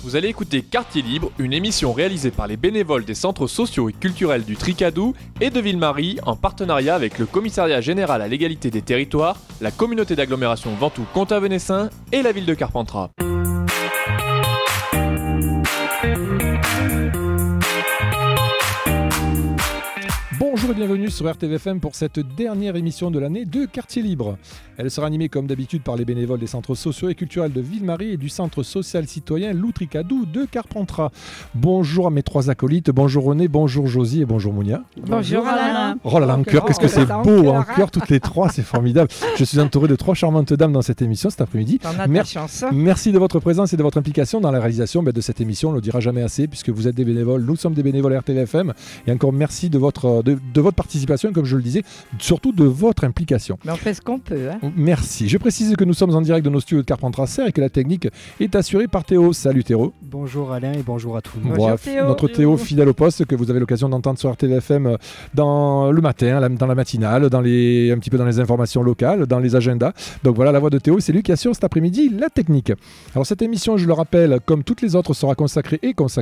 Vous allez écouter Quartier Libre, une émission réalisée par les bénévoles des centres sociaux et culturels du Tricadou et de Ville-Marie en partenariat avec le Commissariat général à l'égalité des territoires, la communauté d'agglomération Ventoux-Contavenessin et la ville de Carpentras. Bonjour et bienvenue sur RTVFM pour cette dernière émission de l'année de Quartier Libre. Elle sera animée comme d'habitude par les bénévoles des centres sociaux et culturels de Ville-Marie et du centre social citoyen Lou Tricadou de Carpentras. Bonjour à mes trois acolytes, bonjour René, bonjour Josie et bonjour Mounia. Bonjour Alain. Oh là là, en cœur, qu'est-ce que c'est beau, en cœur toutes les trois, c'est formidable. Je suis entouré de trois charmantes dames dans cette émission cet après-midi. T'en as de la chance. Merci de votre présence et de votre implication dans la réalisation de cette émission, on ne le dira jamais assez puisque vous êtes des bénévoles, nous sommes des bénévoles RTVFM et encore merci de votre participation, comme je le disais, surtout de votre implication. Mais on fait ce qu'on peut. Merci. Je précise que nous sommes en direct de nos studios de Carpentras et que la technique est assurée par Théo. Salut Théo. Bonjour Alain et bonjour à tous. Bonjour Théo. Notre Théo fidèle au poste que vous avez l'occasion d'entendre sur RTVFM dans le matin, dans la matinale, un petit peu dans les informations locales, dans les agendas. Donc voilà la voix de Théo, c'est lui qui assure cet après-midi la technique. Alors cette émission, je le rappelle, comme toutes les autres, sera consacrée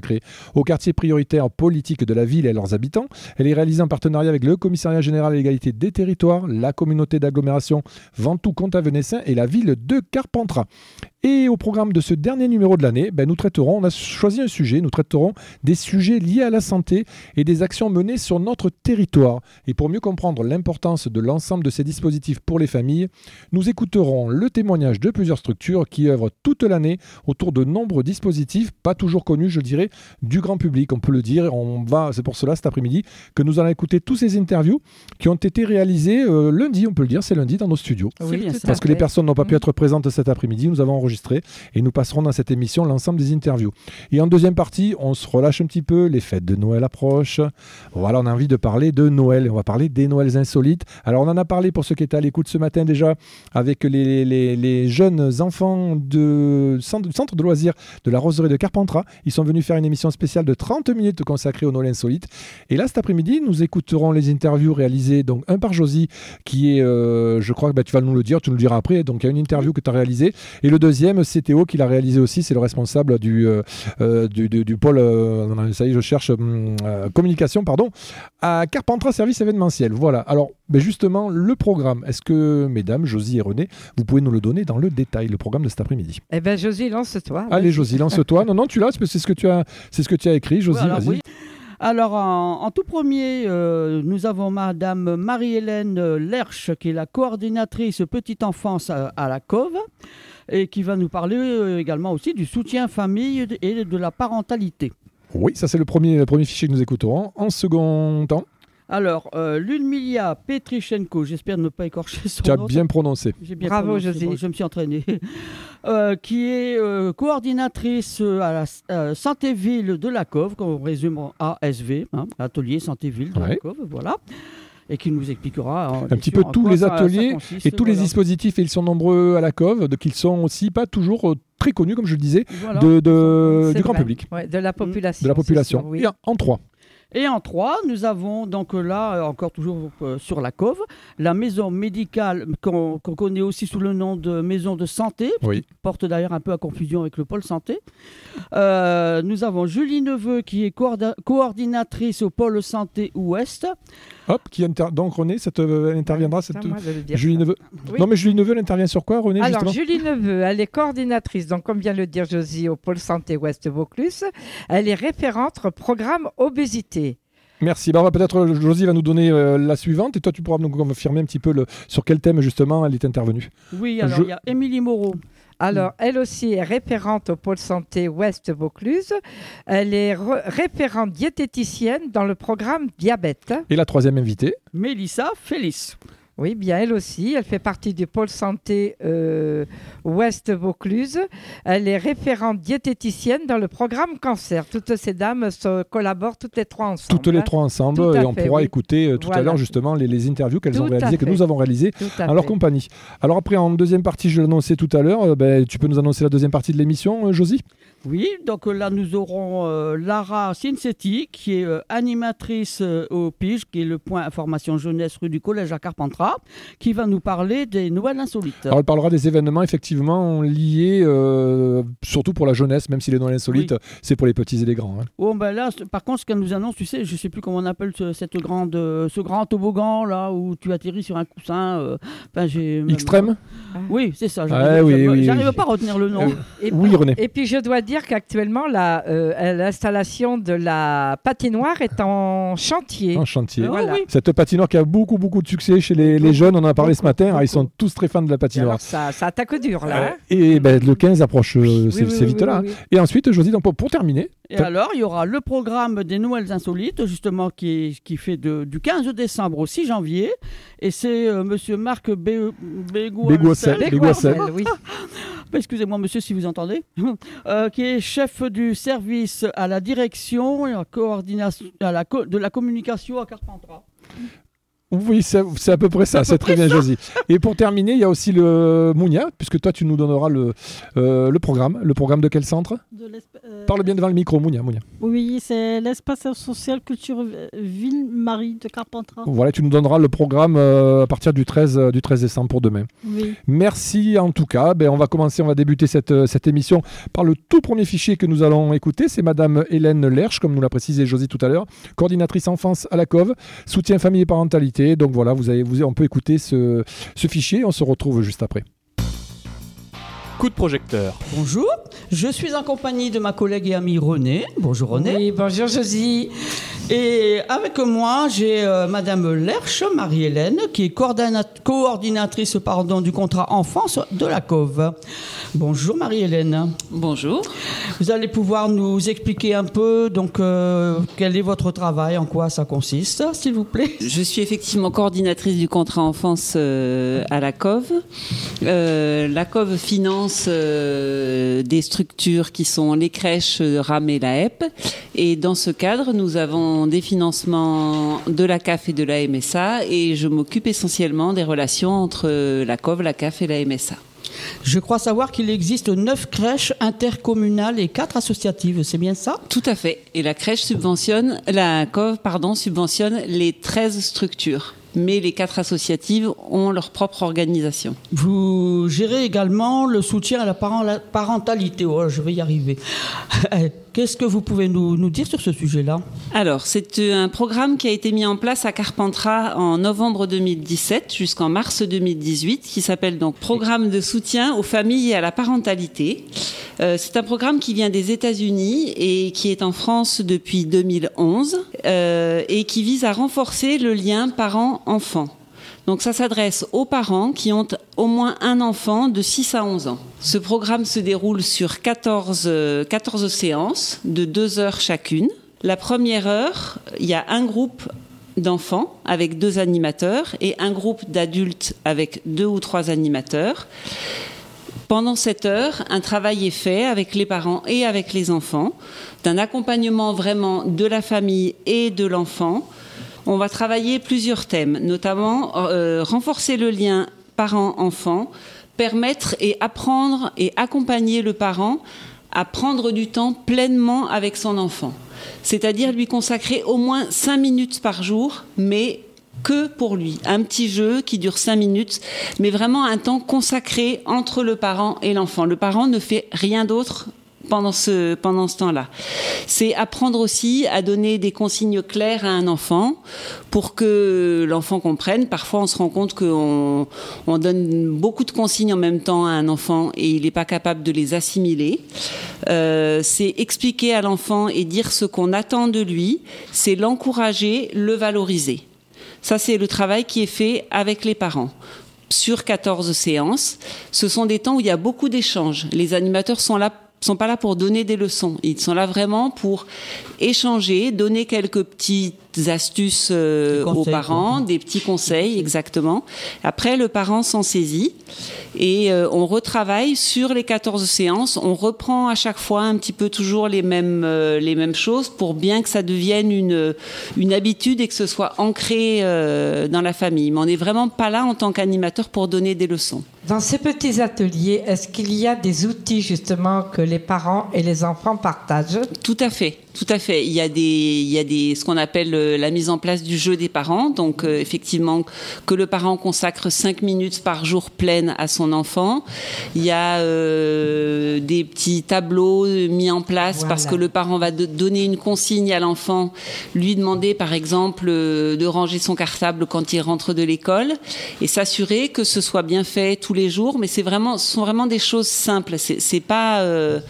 aux quartiers prioritaires politiques de la ville et à leurs habitants. Elle est réalisée en partenariat avec le Commissariat général à l'égalité des territoires, la communauté d'agglomération Ventoux-Contavenessin et la ville de Carpentras. Et au programme de ce dernier numéro de l'année, on a choisi un sujet, nous traiterons des sujets liés à la santé et des actions menées sur notre territoire. Et pour mieux comprendre l'importance de l'ensemble de ces dispositifs pour les familles, nous écouterons le témoignage de plusieurs structures qui œuvrent toute l'année autour de nombreux dispositifs, pas toujours connus, je dirais, du grand public. On peut le dire, c'est pour cela cet après-midi que nous allons écouter tous ces interviews qui ont été réalisées lundi, on peut le dire, c'est lundi dans nos studios. Oui, parce que les personnes n'ont pas pu être présentes cet après-midi, nous avons enregistré et nous passerons dans cette émission l'ensemble des interviews. Et en deuxième partie, on se relâche un petit peu, les fêtes de Noël approchent. Voilà, on a envie de parler de Noël, on va parler des Noëls insolites. Alors on en a parlé pour ceux qui étaient à l'écoute ce matin déjà avec les jeunes enfants du centre de loisirs de la Roseraie de Carpentras. Ils sont venus faire une émission spéciale de 30 minutes consacrée aux Noëls insolites. Et là, cet après-midi, nous écouterons les interviews réalisées, donc un par Josie, qui est, je crois que tu vas nous le dire, tu nous le diras après, donc il y a une interview que tu as réalisée. Et le deuxième, c'est Théo qui l'a réalisé aussi, c'est le responsable du pôle, ça y est, je cherche, communication, à Carpentras Service événementiel. Voilà, alors justement, le programme, est-ce que, mesdames, Josie et René, vous pouvez nous le donner dans le détail, le programme de cet après-midi? Eh bien, Josie, lance-toi. Allez, Josie, lance-toi. Non, tu l'as, c'est ce que tu as écrit, Josie, voilà, vas-y. Oui. Alors, en tout premier, nous avons Madame Marie-Hélène Lerche, qui est la coordinatrice petite enfance à la COV, et qui va nous parler également aussi du soutien famille et de la parentalité. Oui, ça c'est le premier fichier que nous écouterons. En second temps, alors, Ludmila Petrichenko, j'espère ne pas écorcher son tu nom. as bien prononcé. J'ai bien Bravo, prononcé, Josie. bon, je me suis entraînée. Qui est coordinatrice à la Santé-Ville de la COV, qu'on résume en ASV, Atelier Santé-Ville de la COV, voilà. Et qui nous expliquera un petit peu tous les ateliers et tous les dispositifs, et ils sont nombreux à la COV, donc ils sont aussi pas toujours très connus, comme je le disais, voilà. du grand public. Ouais, de la population. De la population. Sûr, oui. Et en 3. Et en 3, nous avons donc là, encore toujours sur la COV, la maison médicale qu'on connaît aussi sous le nom de maison de santé, qui porte d'ailleurs un peu à confusion avec le pôle santé. Nous avons Julie Neveu qui est coordinatrice au pôle santé ouest. Donc René, elle interviendra. Julie Neveu. Oui. Non mais Julie Neveu, elle intervient sur quoi, René? Alors justement Julie Neveu, elle est coordinatrice, donc comme vient de le dire Josie, au pôle santé ouest Vaucluse. Elle est référente programme obésité. Merci. Peut-être Josie va nous donner la suivante et toi tu pourras nous confirmer un petit peu sur quel thème justement elle est intervenue. Oui, alors il y a Émilie Moreau. Alors, elle aussi est référente au pôle santé ouest Vaucluse. Elle est référente diététicienne dans le programme diabète. Et la troisième invitée, Mélissa Félix. Oui, bien elle aussi. Elle fait partie du pôle santé ouest Vaucluse. Elle est référente diététicienne dans le programme cancer. Toutes ces dames collaborent toutes les trois ensemble. Et on pourra écouter tout à l'heure justement les interviews qu'elles ont réalisées, que nous avons réalisées en leur compagnie. Alors après, en deuxième partie, je l'annonçais tout à l'heure, tu peux nous annoncer la deuxième partie de l'émission, Josie? Oui, donc là nous aurons Lara Cincetti qui est animatrice au PIGE, qui est le point information jeunesse rue du Collège à Carpentras. Carpentras, qui va nous parler des Noëls insolites. Alors, elle parlera des événements effectivement liés, surtout pour la jeunesse, même si les Noëls insolites, c'est pour les petits et les grands. Hein. Oh, ben là, par contre, ce qu'elle nous annonce, tu sais, je ne sais plus comment on appelle ce grand toboggan là où tu atterris sur un coussin. Extrême. Oui, c'est ça. J'arrive pas à retenir le nom. Oui, René. Et puis je dois dire qu'actuellement l'installation de la patinoire est en chantier. En chantier. Voilà. Cette patinoire qui a beaucoup de succès chez les jeunes, on en a parlé ce matin, ils sont tous très fans de la patinoire. Alors, ça attaque dur là. Et le 15 approche, c'est vite là. Oui. Et ensuite, Josie, donc, pour terminer. Et alors, il y aura le programme des Noëls insolites, justement, qui fait du 15 décembre au 6 janvier. Et c'est monsieur Marc Bégoissel. Oui. Excusez-moi, monsieur, si vous entendez. Qui est chef du service à la direction et en coordination de la communication à Carpentras. Oui, c'est à peu près ça, c'est très bien, Josie. Et pour terminer, il y a aussi le Mounia, puisque toi, tu nous donneras le programme. Le programme de quel centre ? Parle bien devant le micro, Mounia. Oui, c'est l'espace social culture Ville-Marie de Carpentras. Voilà, tu nous donneras le programme à partir du 13 décembre pour demain. Oui. Merci en tout cas. On va débuter cette émission par le tout premier fichier que nous allons écouter. C'est Madame Hélène Lerche, comme nous l'a précisé Josie tout à l'heure, coordinatrice enfance à la COV, soutien famille et parentalité. Donc voilà, on peut écouter ce fichier. On se retrouve juste après. Coup de projecteur. Bonjour, je suis en compagnie de ma collègue et amie René. Bonjour René. Oui, bonjour Josie. Et avec moi, j'ai Madame Lerche, Marie-Hélène, qui est coordinatrice du contrat enfance de la COV. Bonjour Marie-Hélène. Bonjour. Vous allez pouvoir nous expliquer un peu quel est votre travail, en quoi ça consiste, s'il vous plaît. Je suis effectivement coordinatrice du contrat enfance à la COV. La COV finance des structures qui sont les crèches RAM et la HEP. Et dans ce cadre, nous avons des financements de la CAF et de la MSA. Et je m'occupe essentiellement des relations entre la COV, la CAF et la MSA. Je crois savoir qu'il existe 9 crèches intercommunales et 4 associatives, c'est bien ça ? Tout à fait. Et la COV subventionne les 13 structures. Mais les 4 associatives ont leur propre organisation. Vous gérez également le soutien à la parentalité. Oh, je vais y arriver. Qu'est-ce que vous pouvez nous dire sur ce sujet-là ? Alors, c'est un programme qui a été mis en place à Carpentras en novembre 2017 jusqu'en mars 2018, qui s'appelle donc Programme de soutien aux familles et à la parentalité. C'est un programme qui vient des États-Unis et qui est en France depuis 2011 et qui vise à renforcer le lien parent-enfant. Donc ça s'adresse aux parents qui ont au moins un enfant de 6 à 11 ans. Ce programme se déroule sur 14 séances de 2 heures chacune. La première heure, il y a un groupe d'enfants avec 2 animateurs et un groupe d'adultes avec 2 ou 3 animateurs. Pendant cette heure, un travail est fait avec les parents et avec les enfants, d'un accompagnement vraiment de la famille et de l'enfant. On va travailler plusieurs thèmes, notamment renforcer le lien parent-enfant, permettre et apprendre et accompagner le parent à prendre du temps pleinement avec son enfant. C'est-à-dire lui consacrer au moins 5 minutes par jour, mais que pour lui. Un petit jeu qui dure 5 minutes, mais vraiment un temps consacré entre le parent et l'enfant. Le parent ne fait rien d'autre pendant ce temps-là. C'est apprendre aussi à donner des consignes claires à un enfant pour que l'enfant comprenne. Parfois, on se rend compte qu'on donne beaucoup de consignes en même temps à un enfant et il n'est pas capable de les assimiler. C'est expliquer à l'enfant et dire ce qu'on attend de lui. C'est l'encourager, le valoriser. Ça, c'est le travail qui est fait avec les parents. Sur 14 séances, ce sont des temps où il y a beaucoup d'échanges. Les animateurs sont pas là pour donner des leçons. Ils sont là vraiment pour échanger, donner quelques petites astuces aux parents, des petits conseils, exactement. Après, le parent s'en saisit et on retravaille sur les 14 séances. On reprend à chaque fois un petit peu toujours les mêmes choses pour bien que ça devienne une habitude et que ce soit ancré dans la famille. Mais on n'est vraiment pas là en tant qu'animateur pour donner des leçons. Dans ces petits ateliers, est-ce qu'il y a des outils justement que les parents et les enfants partagent ? Tout à fait. Il y a ce qu'on appelle la mise en place du jeu des parents. Donc, effectivement, que le parent consacre 5 minutes par jour pleines à son enfant. Il y a des petits tableaux mis en place parce que le parent va donner une consigne à l'enfant, lui demander, par exemple, de ranger son cartable quand il rentre de l'école et s'assurer que ce soit bien fait tous les jours. Mais ce sont vraiment des choses simples. C'est pas...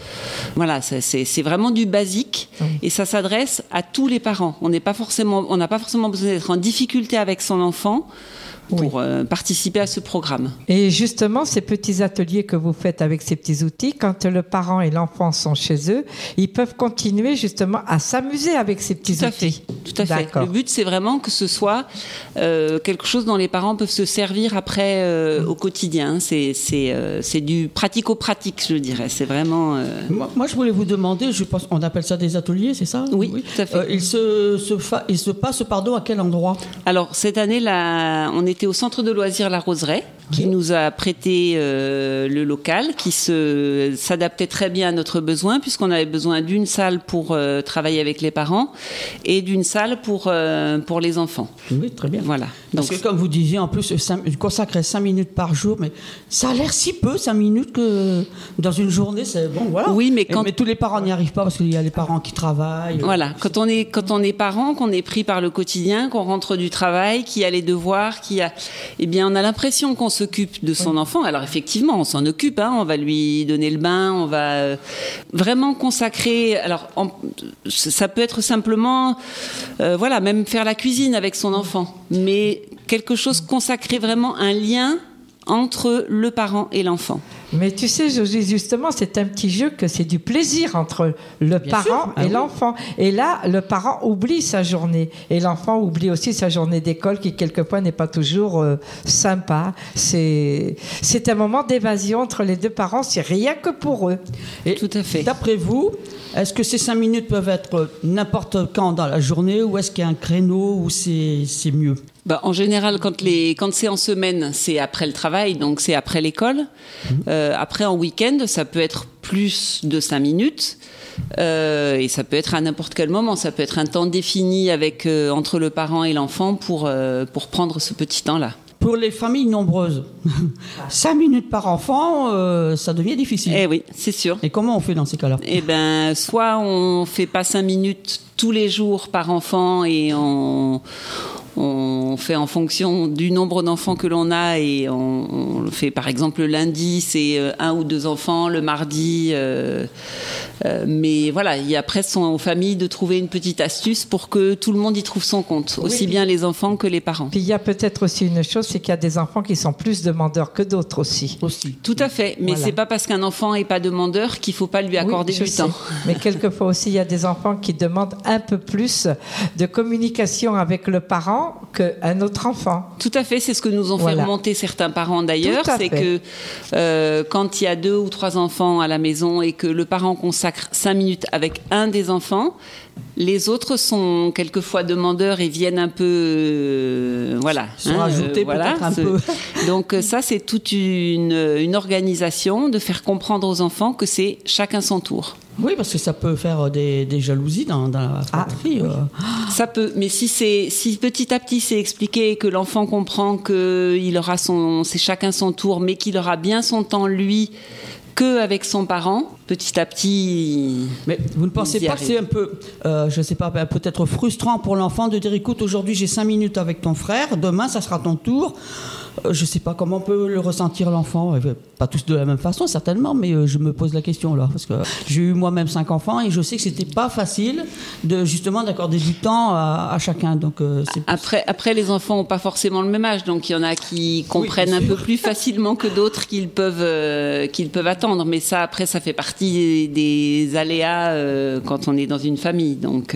c'est vraiment du basique et ça s'adresse à tous les parents. On n'a pas forcément besoin d'être en difficulté avec son enfant pour participer à ce programme. Et justement, ces petits ateliers que vous faites avec ces petits outils, quand le parent et l'enfant sont chez eux, ils peuvent continuer justement à s'amuser avec ces petits outils. Tout à fait. Le but, c'est vraiment que ce soit quelque chose dont les parents peuvent se servir après au quotidien. C'est du pratico-pratique, je dirais. C'est vraiment... Moi, je voulais vous demander, je pense, on appelle ça des ateliers, c'est ça ? Oui, tout à fait. Il se passe, à quel endroit ? Alors, cette année, on était au centre de loisirs La Roseraie, qui nous a prêté le local, qui s'adaptait très bien à notre besoin, puisqu'on avait besoin d'une salle pour travailler avec les parents et d'une salle pour les enfants. Oui, très bien. Voilà. Parce que comme vous disiez, en plus, consacrer 5 minutes par jour, mais ça a l'air si peu, 5 minutes, que dans une journée, c'est bon, voilà. Oui, mais tous les parents n'y arrivent pas, parce qu'il y a les parents qui travaillent. Voilà, quand on est parent, qu'on est pris par le quotidien, qu'on rentre du travail, qu'il y a les devoirs, eh bien, on a l'impression qu'on s'occupe de son enfant. Alors effectivement, on s'en occupe, on va lui donner le bain, on va vraiment consacrer. Alors ça peut être simplement, même faire la cuisine avec son enfant, mais quelque chose consacré, vraiment un lien entre le parent et l'enfant. Mais tu sais, Josie, justement, c'est un petit jeu que c'est du plaisir entre le parent et l'enfant. Et là, le parent oublie sa journée. Et l'enfant oublie aussi sa journée d'école qui, quelquefois, n'est pas toujours sympa. C'est un moment d'évasion entre les deux parents, c'est rien que pour eux. Et tout à fait. D'après vous, est-ce que ces 5 minutes peuvent être n'importe quand dans la journée ou est-ce qu'il y a un créneau où c'est mieux ? En général, quand c'est en semaine, c'est après le travail, donc c'est après l'école. Après, en week-end, ça peut être plus de 5 minutes. Et ça peut être à n'importe quel moment. Ça peut être un temps défini entre le parent et l'enfant pour prendre ce petit temps-là. Pour les familles nombreuses, 5 minutes par enfant, ça devient difficile. Eh oui, c'est sûr. Et comment on fait dans ces cas-là ? Soit on fait pas 5 minutes tous les jours par enfant et on fait en fonction du nombre d'enfants que l'on a et on fait par exemple le lundi c'est 1 ou 2 enfants, le mardi mais voilà, il y a après aux familles de trouver une petite astuce pour que tout le monde y trouve son compte, aussi bien les enfants que les parents. Puis il y a peut-être aussi une chose, c'est qu'il y a des enfants qui sont plus demandeurs que d'autres aussi. Tout à fait, mais c'est pas parce qu'un enfant est pas demandeur qu'il faut pas lui accorder du temps. Mais quelquefois aussi il y a des enfants qui demandent un peu plus de communication avec le parent qu'un autre enfant. Tout à fait, c'est ce que nous ont fait remonter certains parents d'ailleurs, c'est que quand il y a 2 ou 3 enfants à la maison et que le parent consacre 5 minutes avec un des enfants, les autres sont quelquefois demandeurs et viennent un peu sont ajoutés peut-être un peu. Donc ça c'est toute une organisation de faire comprendre aux enfants que c'est chacun son tour. Oui, parce que ça peut faire des jalousies dans la fratrie. Ça peut, mais si petit à petit c'est expliqué et que l'enfant comprend que c'est chacun son tour, mais qu'il aura bien son temps lui qu'avec son parent, petit à petit. Mais vous ne pensez pas que c'est un peu, je ne sais pas, peut-être frustrant pour l'enfant de dire écoute, aujourd'hui j'ai 5 minutes avec ton frère, demain ça sera ton tour. Je ne sais pas comment peut le ressentir l'enfant, pas tous de la même façon certainement, mais je me pose la question là, parce que j'ai eu moi-même 5 enfants et je sais que c'était pas facile justement d'accorder du temps à chacun. Donc, après les enfants n'ont pas forcément le même âge, donc il y en a qui comprennent un peu plus facilement que d'autres qu'ils peuvent attendre, mais ça après ça fait partie des aléas quand on est dans une famille. Donc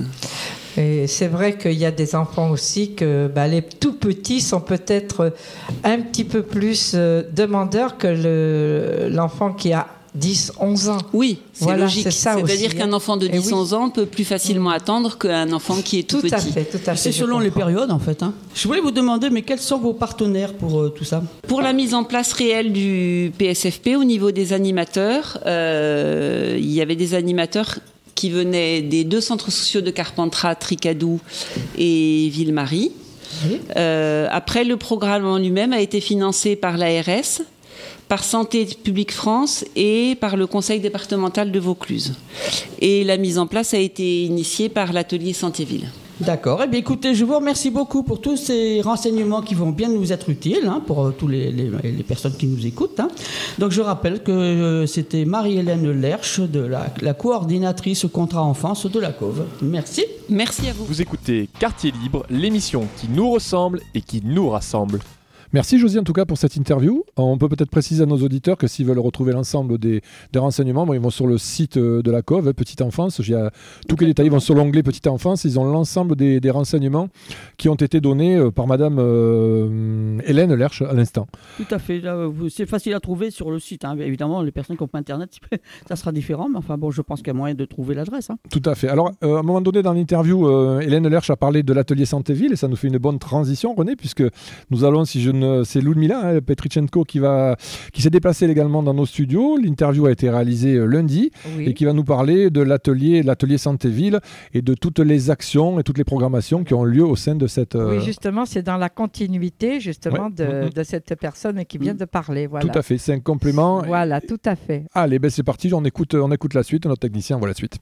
Et c'est vrai qu'il y a des enfants aussi que les tout petits sont peut-être un petit peu plus demandeurs que l'enfant qui a 10, 11 ans. Oui, c'est logique. C'est-à-dire qu'un enfant de 10, 11 ans peut plus facilement attendre qu'un enfant qui est tout petit. Tout à fait. C'est selon les périodes, en fait. Je voulais vous demander, mais quels sont vos partenaires pour tout ça ? Pour la mise en place réelle du PSFP, au niveau des animateurs, il y avait des animateurs qui venaient des 2 centres sociaux de Carpentras, Tricadou et Ville-Marie. Oui. Après, le programme en lui-même a été financé par l'ARS, par Santé publique France et par le conseil départemental de Vaucluse. Et la mise en place a été initiée par l'atelier Santé-Ville. D'accord. Eh bien, écoutez, je vous remercie beaucoup pour tous ces renseignements qui vont bien nous être utiles pour tous les personnes qui nous écoutent. Donc, je rappelle que c'était Marie-Hélène Lerche, de la coordinatrice contrat enfance de la COV. Merci. Merci à vous. Vous écoutez Quartier Libre, l'émission qui nous ressemble et qui nous rassemble. Merci Josie en tout cas pour cette interview. On peut peut-être préciser à nos auditeurs que s'ils veulent retrouver l'ensemble des renseignements, ils vont sur le site de la COV, Petite Enfance. Il y a tous les détails, ils vont sur l'onglet Petite Enfance. Ils ont l'ensemble des renseignements qui ont été donnés par Madame Hélène Lerche à l'instant. Tout à fait. C'est facile à trouver sur le site. Évidemment, les personnes qui n'ont pas Internet, ça sera différent. Mais enfin bon, je pense qu'il y a moyen de trouver l'adresse. Tout à fait. Alors, à un moment donné dans l'interview, Hélène Lerche a parlé de l'atelier Santé-Ville et ça nous fait une bonne transition, René, puisque nous allons, c'est Ludmila Petrichenko qui s'est déplacée également dans nos studios. L'interview a été réalisée lundi et qui va nous parler de l'atelier Santé-Ville et de toutes les actions et toutes les programmations qui ont lieu au sein de cette... Oui, justement, c'est dans la continuité justement de cette personne qui vient de parler. Voilà. Tout à fait, c'est un complément. Voilà, tout à fait. Allez, c'est parti, on écoute la suite. Notre technicien voit la suite.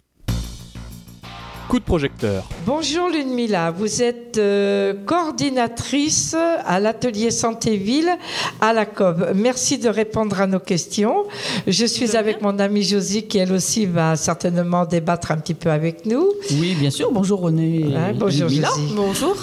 Coup de projecteur. Bonjour Ludmila, vous êtes coordinatrice à l'atelier Santé-Ville à la COV. Merci de répondre à nos questions. Je suis avec mon amie Josie qui elle aussi va certainement débattre un petit peu avec nous. Oui, bien sûr. Bonjour René. Bonjour Ludmila. Josie. Bonjour.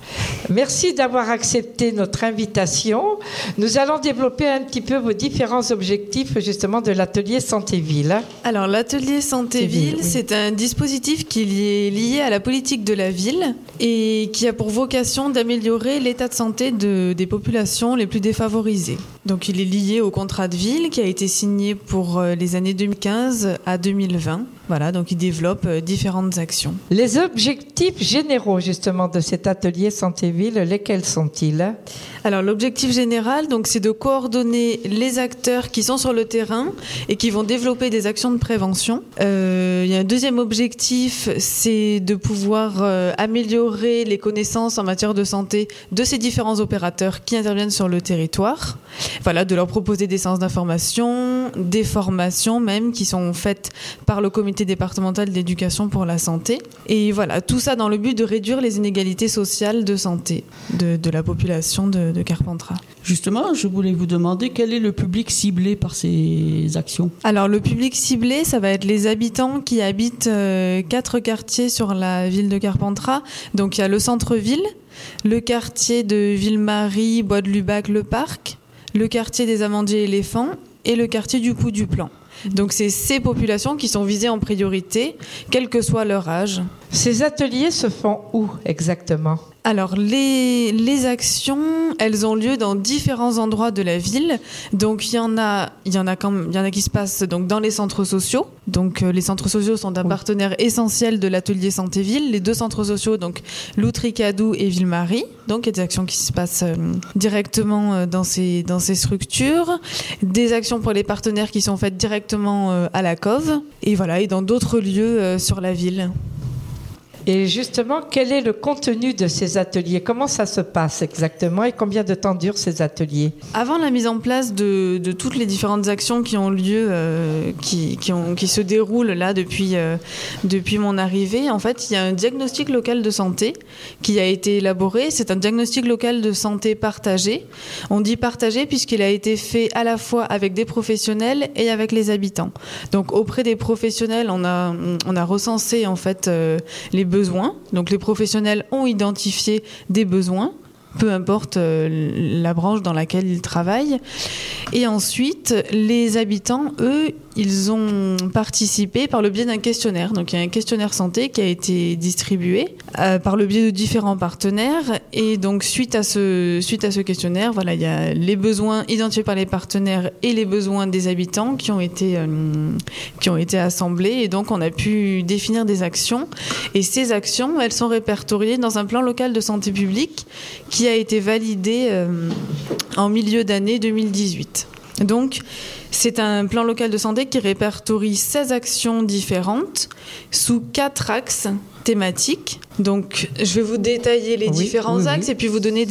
Merci d'avoir accepté notre invitation. Nous allons développer un petit peu vos différents objectifs justement de l'atelier Santé-Ville. Alors l'atelier Santé-Ville, c'est un dispositif qui est lié à la politique de la ville et qui a pour vocation d'améliorer l'état de santé des populations les plus défavorisées. Donc il est lié au contrat de ville qui a été signé pour les années 2015 à 2020. Voilà, donc il développe différentes actions. Les objectifs généraux justement de cet atelier Santé-Ville, lesquels sont-ils ? Alors l'objectif général, donc, c'est de coordonner les acteurs qui sont sur le terrain et qui vont développer des actions de prévention. Il y a un deuxième objectif, c'est de pouvoir améliorer les connaissances en matière de santé de ces différents opérateurs qui interviennent sur le territoire. Voilà, de leur proposer des séances d'information, des formations même qui sont faites par le comité départemental d'éducation pour la santé. Et voilà, tout ça dans le but de réduire les inégalités sociales de santé de la population de Carpentras. Justement, je voulais vous demander quel est le public ciblé par ces actions ? Alors le public ciblé, ça va être les habitants qui habitent 4 quartiers sur la ville de Carpentras. Donc il y a le centre-ville, le quartier de Ville-Marie, Bois de Lubac, le parc, le quartier des Amandiers éléphants et le quartier du Pou du Plan. Donc c'est ces populations qui sont visées en priorité, quel que soit leur âge. Ces ateliers se font où exactement ? Alors les actions, elles ont lieu dans différents endroits de la ville. Donc il y en a qui se passent donc dans les centres sociaux. Donc les centres sociaux sont un partenaire essentiel de l'atelier Santé-Ville. Les 2 centres sociaux, donc Loutricadou et Ville-Marie. Donc il y a des actions qui se passent directement dans ces structures. Des actions pour les partenaires qui sont faites directement à la COV. Et voilà, et dans d'autres lieux sur la ville. Et justement, quel est le contenu de ces ateliers ? Comment ça se passe exactement et combien de temps durent ces ateliers ? Avant la mise en place de toutes les différentes actions qui ont lieu, qui se déroulent là depuis mon arrivée, en fait, il y a un diagnostic local de santé qui a été élaboré. C'est un diagnostic local de santé partagé. On dit partagé puisqu'il a été fait à la fois avec des professionnels et avec les habitants. Donc auprès des professionnels, on a recensé en fait les besoins. Donc les professionnels ont identifié des besoins, peu importe la branche dans laquelle ils travaillent. Et ensuite, les habitants, eux, ils ont participé par le biais d'un questionnaire. Donc il y a un questionnaire santé qui a été distribué par le biais de différents partenaires. Et donc suite à ce questionnaire, voilà, il y a les besoins identifiés par les partenaires et les besoins des habitants qui ont été assemblés. Et donc on a pu définir des actions. Et ces actions, elles sont répertoriées dans un plan local de santé publique qui a été validé en milieu d'année 2018. Donc, c'est un plan local de santé qui répertorie 16 actions différentes sous 4 axes thématiques. Donc, je vais vous détailler les différents axes et puis vous donner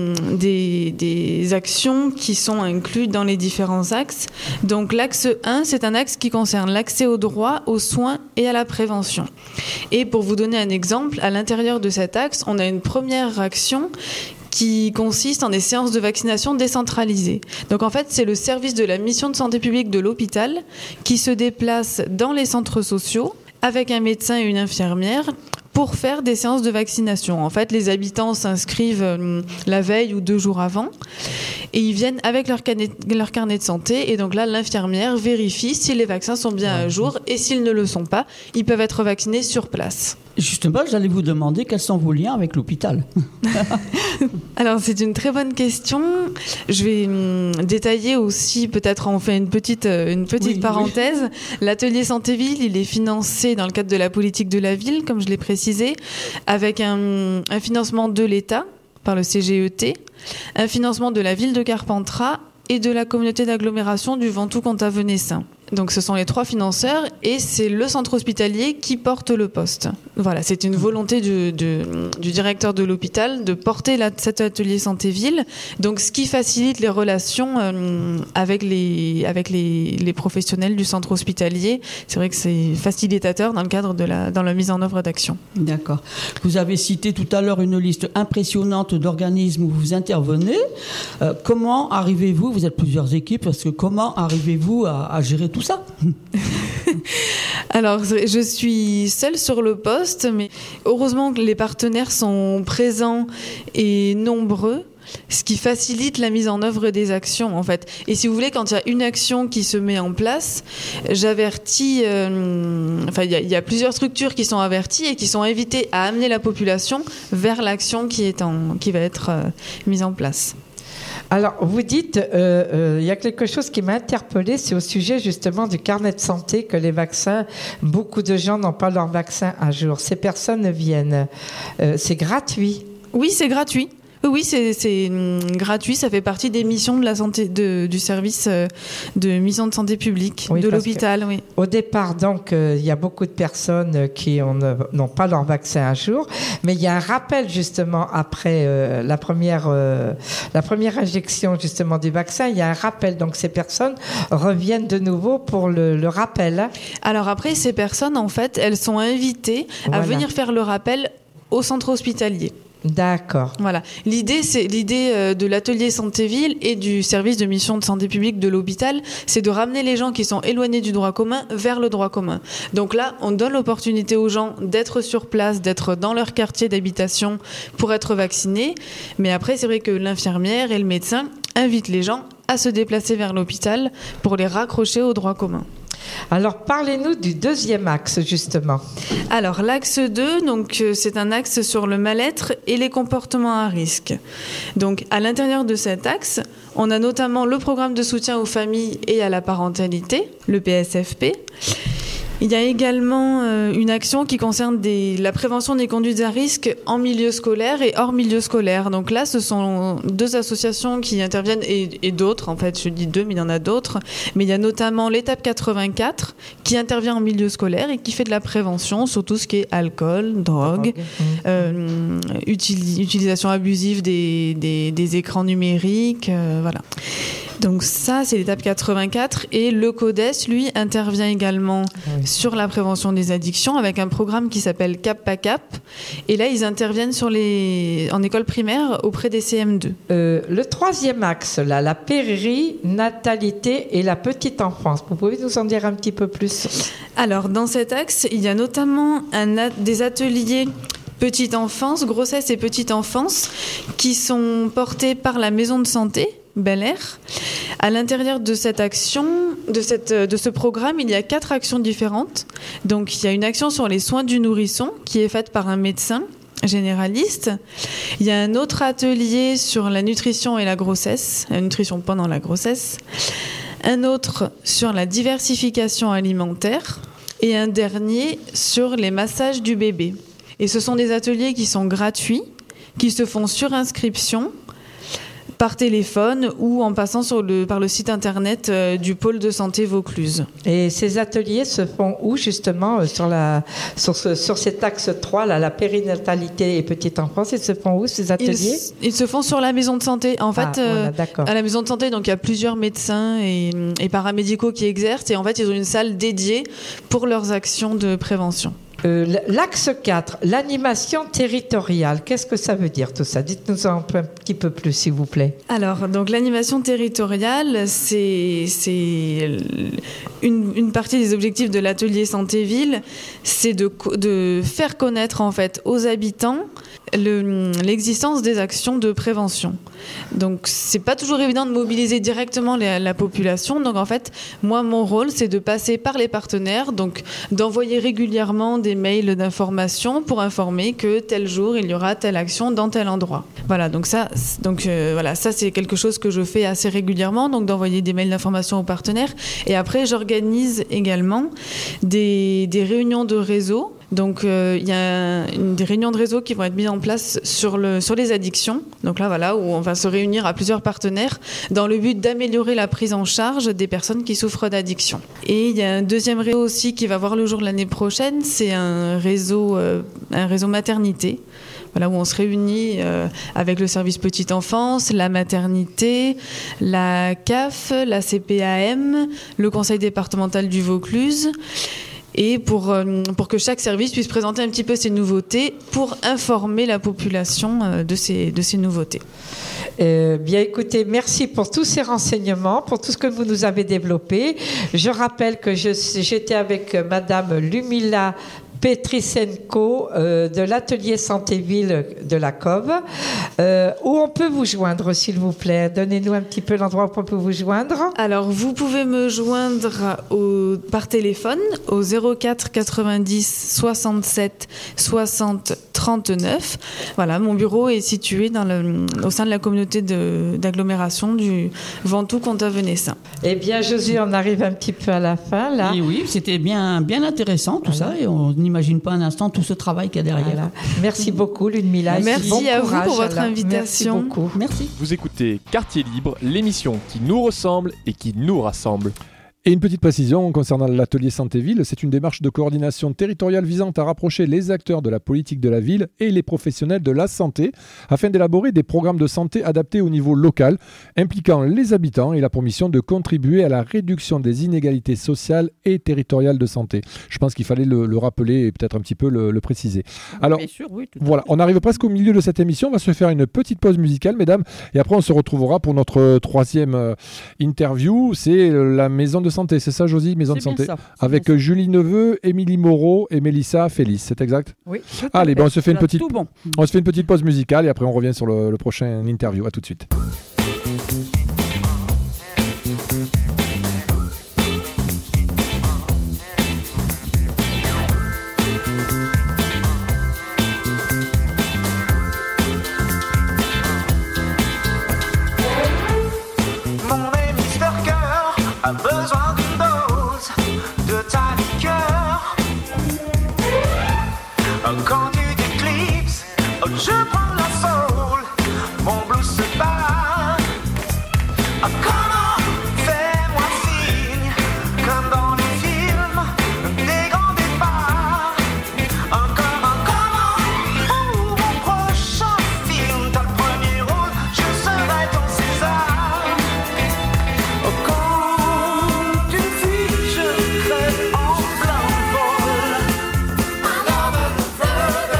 des actions qui sont incluses dans les différents axes. Donc, l'axe 1, c'est un axe qui concerne l'accès aux droits, aux soins et à la prévention. Et pour vous donner un exemple, à l'intérieur de cet axe, on a une première action qui consiste en des séances de vaccination décentralisées. Donc en fait, c'est le service de la mission de santé publique de l'hôpital qui se déplace dans les centres sociaux avec un médecin et une infirmière pour faire des séances de vaccination. En fait, les habitants s'inscrivent la veille ou 2 jours avant et ils viennent avec leur carnet de santé. Et donc là, l'infirmière vérifie si les vaccins sont bien à jour et s'ils ne le sont pas, ils peuvent être vaccinés sur place. Justement, j'allais vous demander quels sont vos liens avec l'hôpital. Alors, c'est une très bonne question. Je vais détailler aussi, peut-être on fait une petite parenthèse. L'atelier Santé-Ville, il est financé dans le cadre de la politique de la ville, comme je l'ai précisé, avec un financement de l'État par le CGET, un financement de la ville de Carpentras et de la communauté d'agglomération du Ventoux-Comtat-Venessin. Donc ce sont les 3 financeurs et c'est le centre hospitalier qui porte le poste. Voilà, c'est une volonté du directeur de l'hôpital de porter cet atelier santé-ville. Donc ce qui facilite les relations avec les professionnels du centre hospitalier. C'est vrai que c'est facilitateur dans le cadre dans la mise en œuvre d'actions. D'accord. Vous avez cité tout à l'heure une liste impressionnante d'organismes où vous intervenez. Comment arrivez-vous, vous êtes plusieurs équipes, parce que comment arrivez-vous à gérer tout ça? Alors, je suis seule sur le poste, mais heureusement que les partenaires sont présents et nombreux, ce qui facilite la mise en œuvre des actions, en fait. Et si vous voulez, quand il y a une action qui se met en place, j'avertis... il y a plusieurs structures qui sont averties et qui sont invitées à amener la population vers l'action qui va être mise en place. Alors, vous dites, il y a quelque chose qui m'a interpellée, c'est au sujet justement du carnet de santé, que les vaccins, beaucoup de gens n'ont pas leur vaccin à jour. Ces personnes viennent, c'est gratuit? Oui, c'est gratuit. Oui, c'est gratuit, ça fait partie des missions de la santé, du service de mission de santé publique de l'hôpital. Oui. Au départ, donc, il y a beaucoup de personnes qui n'ont pas leur vaccin à jour, mais il y a un rappel justement après la première injection justement du vaccin, il y a un rappel, donc ces personnes reviennent de nouveau pour le rappel. Alors après, ces personnes, en fait, elles sont invitées à venir faire le rappel au centre hospitalier. D'accord. Voilà. L'idée de l'atelier Santé-Ville et du service de mission de santé publique de l'hôpital, c'est de ramener les gens qui sont éloignés du droit commun vers le droit commun. Donc là, on donne l'opportunité aux gens d'être sur place, d'être dans leur quartier d'habitation pour être vaccinés. Mais après, c'est vrai que l'infirmière et le médecin invitent les gens à se déplacer vers l'hôpital pour les raccrocher au droit commun. Alors, parlez-nous du deuxième axe, justement. Alors, l'axe 2, donc, c'est un axe sur le mal-être et les comportements à risque. Donc, à l'intérieur de cet axe, on a notamment le programme de soutien aux familles et à la parentalité, le PSFP. Il y a également une action qui concerne la prévention des conduites à risque en milieu scolaire et hors milieu scolaire. Donc là, ce sont 2 associations qui interviennent et d'autres, en fait, je dis 2, mais il y en a d'autres. Mais il y a notamment l'étape 84 qui intervient en milieu scolaire et qui fait de la prévention sur tout ce qui est alcool, drogue, utilisation abusive des écrans numériques, voilà. Donc ça, c'est l'étape 84. Et le CODES, lui, intervient également sur la prévention des addictions avec un programme qui s'appelle Cap pas Cap. Et là, ils interviennent en école primaire auprès des CM2. Le troisième axe, là, la périnatalité et la petite enfance. Vous pouvez nous en dire un petit peu plus? Alors, dans cet axe, il y a notamment des ateliers petite enfance, grossesse et petite enfance qui sont portés par la maison de santé Bel Air. À l'intérieur de cette action, de ce programme, il y a 4 actions différentes. Donc, il y a une action sur les soins du nourrisson qui est faite par un médecin généraliste. Il y a un autre atelier sur la nutrition et la grossesse, la nutrition pendant la grossesse. Un autre sur la diversification alimentaire et un dernier sur les massages du bébé. Et ce sont des ateliers qui sont gratuits, qui se font sur inscription, par téléphone ou en passant par le site internet du pôle de santé Vaucluse. Et ces ateliers se font où justement sur cet axe 3, là, la périnatalité et petite enfance, ils se font où ces ateliers? Ils se font sur la maison de santé. En fait, voilà, à la maison de santé, donc il y a plusieurs médecins et paramédicaux qui exercent et en fait ils ont une salle dédiée pour leurs actions de prévention. L'axe 4, l'animation territoriale, qu'est-ce que ça veut dire tout ça? Dites-nous un petit peu plus, s'il vous plaît. Alors, donc l'animation territoriale, c'est une partie des objectifs de l'atelier Santé-Ville, c'est de faire connaître en fait aux habitants l'existence des actions de prévention. Donc, c'est pas toujours évident de mobiliser directement la population. Donc, en fait, moi, mon rôle, c'est de passer par les partenaires, donc d'envoyer régulièrement des mails d'information pour informer que tel jour, il y aura telle action dans tel endroit. Voilà, donc ça, c'est quelque chose que je fais assez régulièrement, donc d'envoyer des mails d'information aux partenaires. Et après, j'organise également des réunions de réseau. Donc, il y a des réunions de réseau qui vont être mises en place sur les addictions. Donc là, voilà, où on va se réunir à plusieurs partenaires dans le but d'améliorer la prise en charge des personnes qui souffrent d'addiction. Et il y a un deuxième réseau aussi qui va voir le jour l'année prochaine, c'est un réseau maternité. Voilà, où on se réunit avec le service petite enfance, la maternité, la CAF, la CPAM, le conseil départemental du Vaucluse. Et pour que chaque service puisse présenter un petit peu ses nouveautés pour informer la population de ces nouveautés. Bien écoutez, merci pour tous ces renseignements, pour tout ce que vous nous avez développé. Je rappelle que j'étais avec Madame Lumila Petrisenko de l'atelier Santé-Ville de la COV. Où on peut vous joindre, s'il vous plaît? Donnez-nous un petit peu l'endroit où on peut vous joindre. Alors, vous pouvez me joindre par téléphone au 04 90 67 60 39. Voilà, mon bureau est situé au sein de la communauté d'agglomération du Ventoux-Contat-Venessin. Eh bien, Josué, on arrive un petit peu à la fin, là. Et oui, c'était bien intéressant tout ça, et on n'imagine pas un instant tout ce travail qu'il y a derrière. Voilà. Merci beaucoup, Ludmila. Merci à vous pour votre invitation. Merci beaucoup. Merci. Vous écoutez Quartier Libre, l'émission qui nous ressemble et qui nous rassemble. Et une petite précision concernant l'atelier Santé-Ville, c'est une démarche de coordination territoriale visant à rapprocher les acteurs de la politique de la ville et les professionnels de la santé afin d'élaborer des programmes de santé adaptés au niveau local, impliquant les habitants et la pour mission de contribuer à la réduction des inégalités sociales et territoriales de santé. Je pense qu'il fallait le rappeler et peut-être un petit peu le préciser. Alors, bien sûr, oui, voilà, on arrive presque au milieu de cette émission, on va se faire une petite pause musicale, mesdames, et après on se retrouvera pour notre troisième interview, c'est la maison de santé, c'est ça Josie, maison de santé, avec Julie Neveu, Émilie Moreau et Mélissa Félix, c'est exact? Oui. Allez, on se fait une petite pause musicale et après on revient sur le prochain interview. À tout de suite. A besoin d'une dose de ta liqueur. Quand tu t'éclipses, je prends la soul, mon blues se bat. Comment? Fais-moi signe, comme dans les films, des grands départs. Encore, pour mon prochain film, dans le premier rôle, je serai ton César. Je crève en plein vol. My love and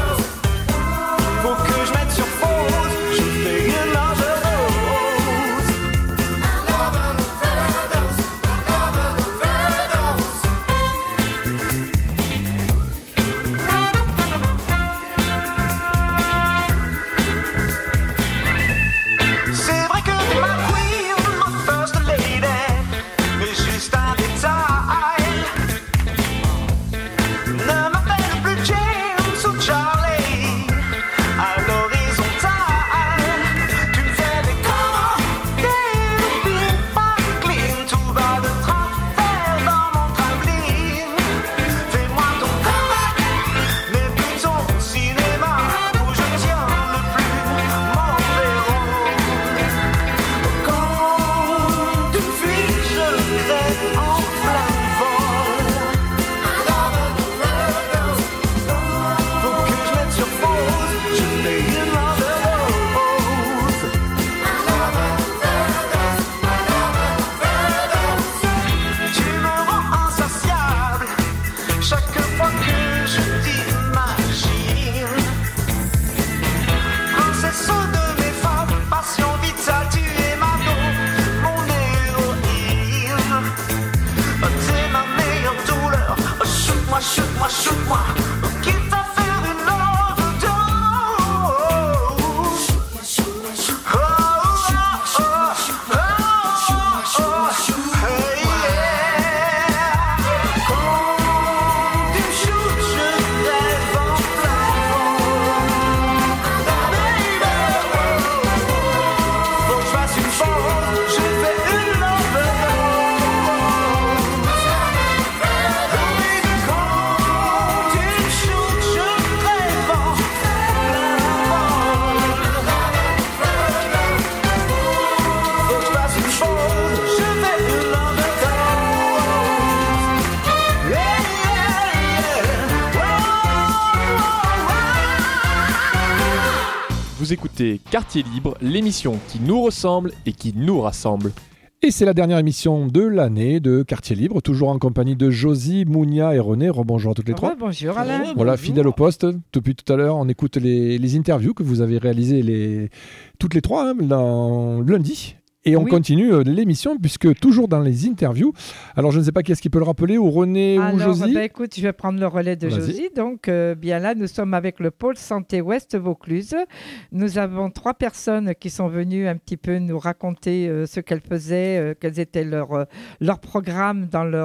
Vous écoutez Quartier Libre, l'émission qui nous ressemble et qui nous rassemble. Et c'est la dernière émission de l'année de Quartier Libre, toujours en compagnie de Josie, Mounia et René. Rebonjour à toutes les trois. Bonjour Alain. Voilà, fidèle au poste. Depuis tout à l'heure, on écoute les interviews que vous avez réalisées toutes les trois lundi. Et on continue l'émission, puisque toujours dans les interviews. Alors, je ne sais pas qui est-ce qui peut le rappeler, ou René ou Josie. Écoute, je vais prendre le relais de Josie. Donc, bien là, nous sommes avec le pôle santé Ouest Vaucluse. Nous avons 3 personnes qui sont venues un petit peu nous raconter ce qu'elles faisaient, quels étaient leurs programmes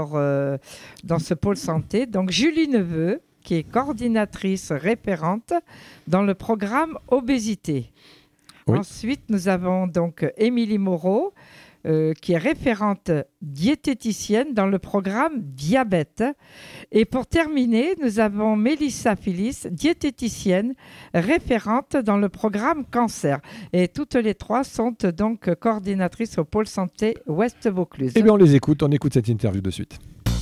dans ce pôle santé. Donc, Julie Neveu, qui est coordinatrice référente dans le programme obésité. Oui. Ensuite, nous avons donc Émilie Moreau, qui est référente diététicienne dans le programme diabète. Et pour terminer, nous avons Mélissa Phyllis, diététicienne référente dans le programme cancer. Et toutes les 3 sont donc coordinatrices au pôle santé Ouest Vaucluse. Eh bien, on les écoute. On écoute cette interview de suite.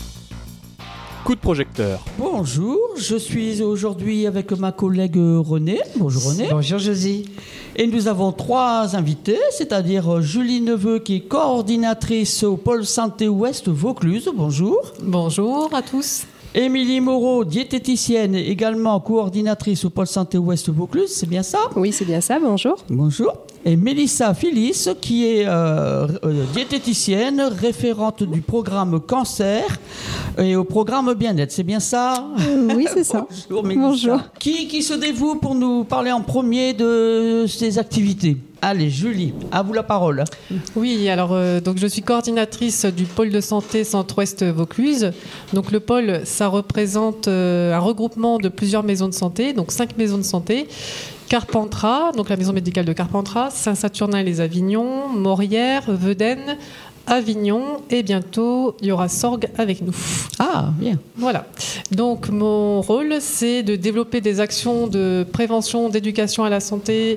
Coup de projecteur. Bonjour, je suis aujourd'hui avec ma collègue René. Bonjour René. Bonjour Josie. Et nous avons 3 invités, c'est-à-dire Julie Neveu qui est coordinatrice au pôle santé Ouest Vaucluse. Bonjour. Bonjour à tous. Émilie Moreau, diététicienne, également coordinatrice au pôle santé Ouest Vaucluse, c'est bien ça? Oui, c'est bien ça, bonjour. Bonjour. Et Mélissa Phyllis, qui est diététicienne, référente du programme cancer et au programme bien-être, c'est bien ça? Oui, c'est ça. Bonjour Mélissa. Bonjour. Qui se dévoue pour nous parler en premier de ses activités? Allez, Julie, à vous la parole. Oui, alors donc je suis coordinatrice du pôle de santé Centre-Ouest Vaucluse. Donc le pôle, ça représente un regroupement de plusieurs maisons de santé, donc 5 maisons de santé. Carpentras, donc la maison médicale de Carpentras, Saint-Saturnin-les-Avignon, Morières, Vedène, Avignon et bientôt il y aura Sorgues avec nous. Ah, bien. Voilà. Donc mon rôle, c'est de développer des actions de prévention, d'éducation à la santé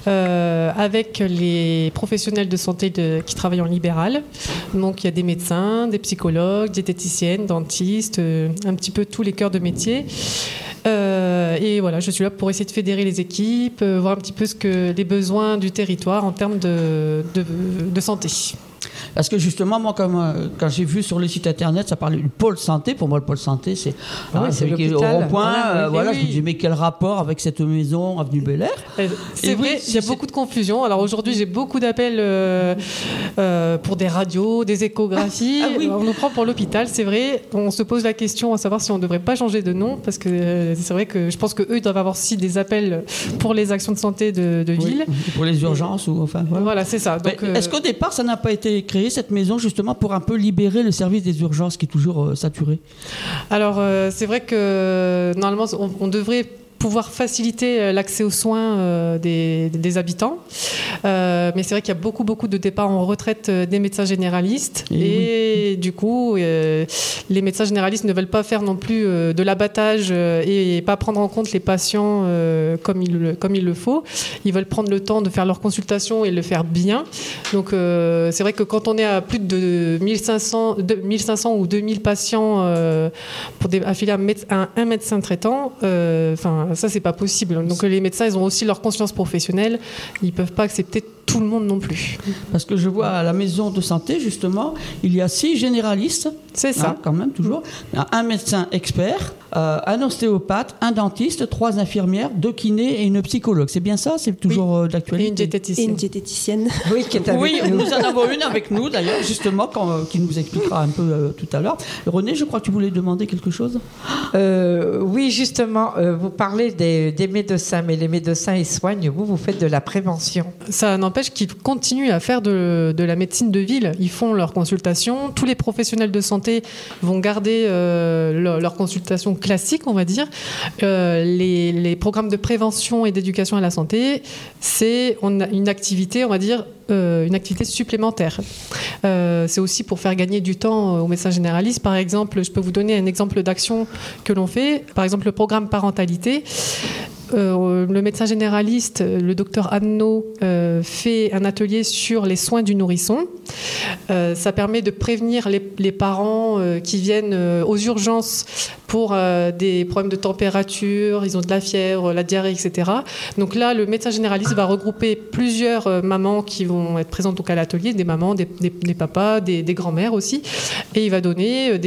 avec les professionnels de santé qui travaillent en libéral. Donc il y a des médecins, des psychologues, diététiciennes, dentistes, un petit peu tous les cœurs de métier. Et voilà, je suis là pour essayer de fédérer les équipes, voir un petit peu les besoins du territoire en termes de santé. Parce que justement, moi, quand j'ai vu sur le site internet, ça parlait du pôle santé. Pour moi, le pôle santé, c'est au rond-point. Voilà, je me disais, mais quel rapport avec cette maison avenue Bel Air? C'est vrai, il y a beaucoup de confusion. Alors aujourd'hui, j'ai beaucoup d'appels pour des radios, des échographies. On nous prend pour l'hôpital, c'est vrai. On se pose la question à savoir si on ne devrait pas changer de nom, parce que c'est vrai que je pense qu'eux doivent avoir aussi des appels pour les actions de santé de ville. Pour les urgences ou enfin. Voilà, c'est ça. Donc, est-ce qu'au départ, ça n'a pas été créé cette maison justement pour un peu libérer le service des urgences qui est toujours saturé? Alors c'est vrai que normalement on devrait pouvoir faciliter l'accès aux soins des habitants. Mais c'est vrai qu'il y a beaucoup de départs en retraite des médecins généralistes. Et du coup, les médecins généralistes ne veulent pas faire non plus de l'abattage et pas prendre en compte les patients comme il le faut. Ils veulent prendre le temps de faire leur consultation et le faire bien. Donc c'est vrai que quand on est à plus de 1500 ou 2000 patients pour affiler un médecin traitant, ça c'est pas possible. Donc les médecins, ils ont aussi leur conscience professionnelle, ils peuvent pas accepter tout le monde non plus. Parce que je vois à la maison de santé justement, il y a 6 généralistes. C'est ça. Quand même toujours. Un médecin expert, un ostéopathe, un dentiste, 3 infirmières, 2 kinés et une psychologue. C'est bien ça? C'est toujours d'actualité? Et une diététicienne. Et une diététicienne. Oui, nous en avons une avec nous d'ailleurs justement qui nous expliquera un peu tout à l'heure. René, je crois que tu voulais demander quelque chose? Oui, justement, vous parlez des médecins, mais les médecins, ils soignent. Vous faites de la prévention. Ça n'empêche qu'ils continuent à faire de la médecine de ville. Ils font leurs consultations. Tous les professionnels de santé vont garder leurs consultations classiques, on va dire. Les programmes de prévention et d'éducation à la santé, c'est une activité, on va dire, une activité supplémentaire. C'est aussi pour faire gagner du temps aux médecins généralistes. Par exemple, je peux vous donner un exemple d'action que l'on fait. Par exemple, le programme parentalité. Le médecin généraliste, le docteur Anneau, fait un atelier sur les soins du nourrisson. Ça permet de prévenir les parents qui viennent aux urgences pour des problèmes de température, ils ont de la fièvre, la diarrhée, etc. Donc là, le médecin généraliste va regrouper plusieurs mamans qui vont être présentes donc à l'atelier, des mamans, des papas, des grands-mères aussi, et il va donner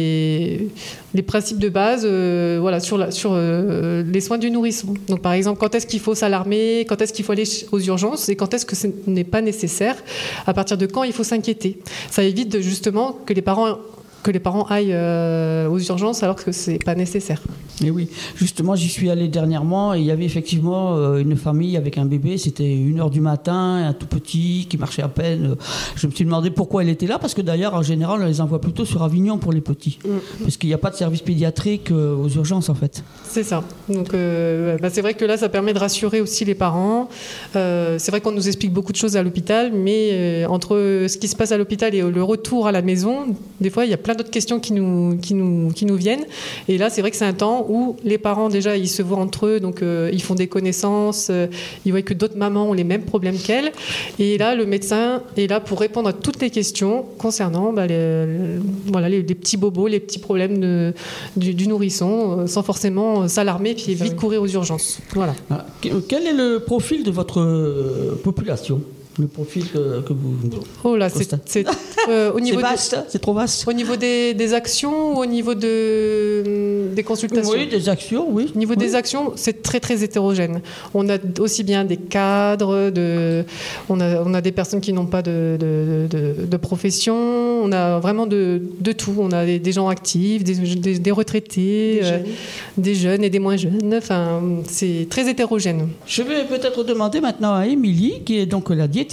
les principes de base sur les soins du nourrisson. Donc par exemple, quand est-ce qu'il faut s'alarmer, quand est-ce qu'il faut aller aux urgences et quand est-ce que ce n'est pas nécessaire, à partir de quand il faut s'inquiéter. Ça évite justement que les parents aillent aux urgences alors que c'est pas nécessaire. Et oui, justement, j'y suis allé dernièrement et il y avait effectivement une famille avec un bébé. C'était 1h du matin, un tout petit qui marchait à peine. Je me suis demandé pourquoi elle était là, parce que d'ailleurs, en général, on les envoie plutôt sur Avignon pour les petits, parce qu'il n'y a pas de service pédiatrique aux urgences en fait. C'est ça. Donc, c'est vrai que là, ça permet de rassurer aussi les parents. C'est vrai qu'on nous explique beaucoup de choses à l'hôpital, mais entre ce qui se passe à l'hôpital et le retour à la maison, des fois, il y a plein d'autres questions qui nous viennent. Et là, c'est vrai que c'est un temps où les parents, déjà, ils se voient entre eux, donc ils font des connaissances, ils voient que d'autres mamans ont les mêmes problèmes qu'elles. Et là, le médecin est là pour répondre à toutes les questions concernant les petits bobos, les petits problèmes du nourrisson, sans forcément s'alarmer puis vite courir aux urgences. Voilà. Quel est le profil de votre population ? Le profil que vous... Oh là, c'est au niveau c'est vaste, c'est trop vaste. Au niveau des actions ou au niveau des consultations? Oui, des actions, oui. Au niveau des actions, c'est très très hétérogène. On a aussi bien des cadres, on a des personnes qui n'ont pas de profession, on a vraiment de tout. On a des gens actifs, des retraités, des jeunes et des moins jeunes. Enfin, c'est très hétérogène. Je vais peut-être demander maintenant à Émilie, qui est donc la diététicienne,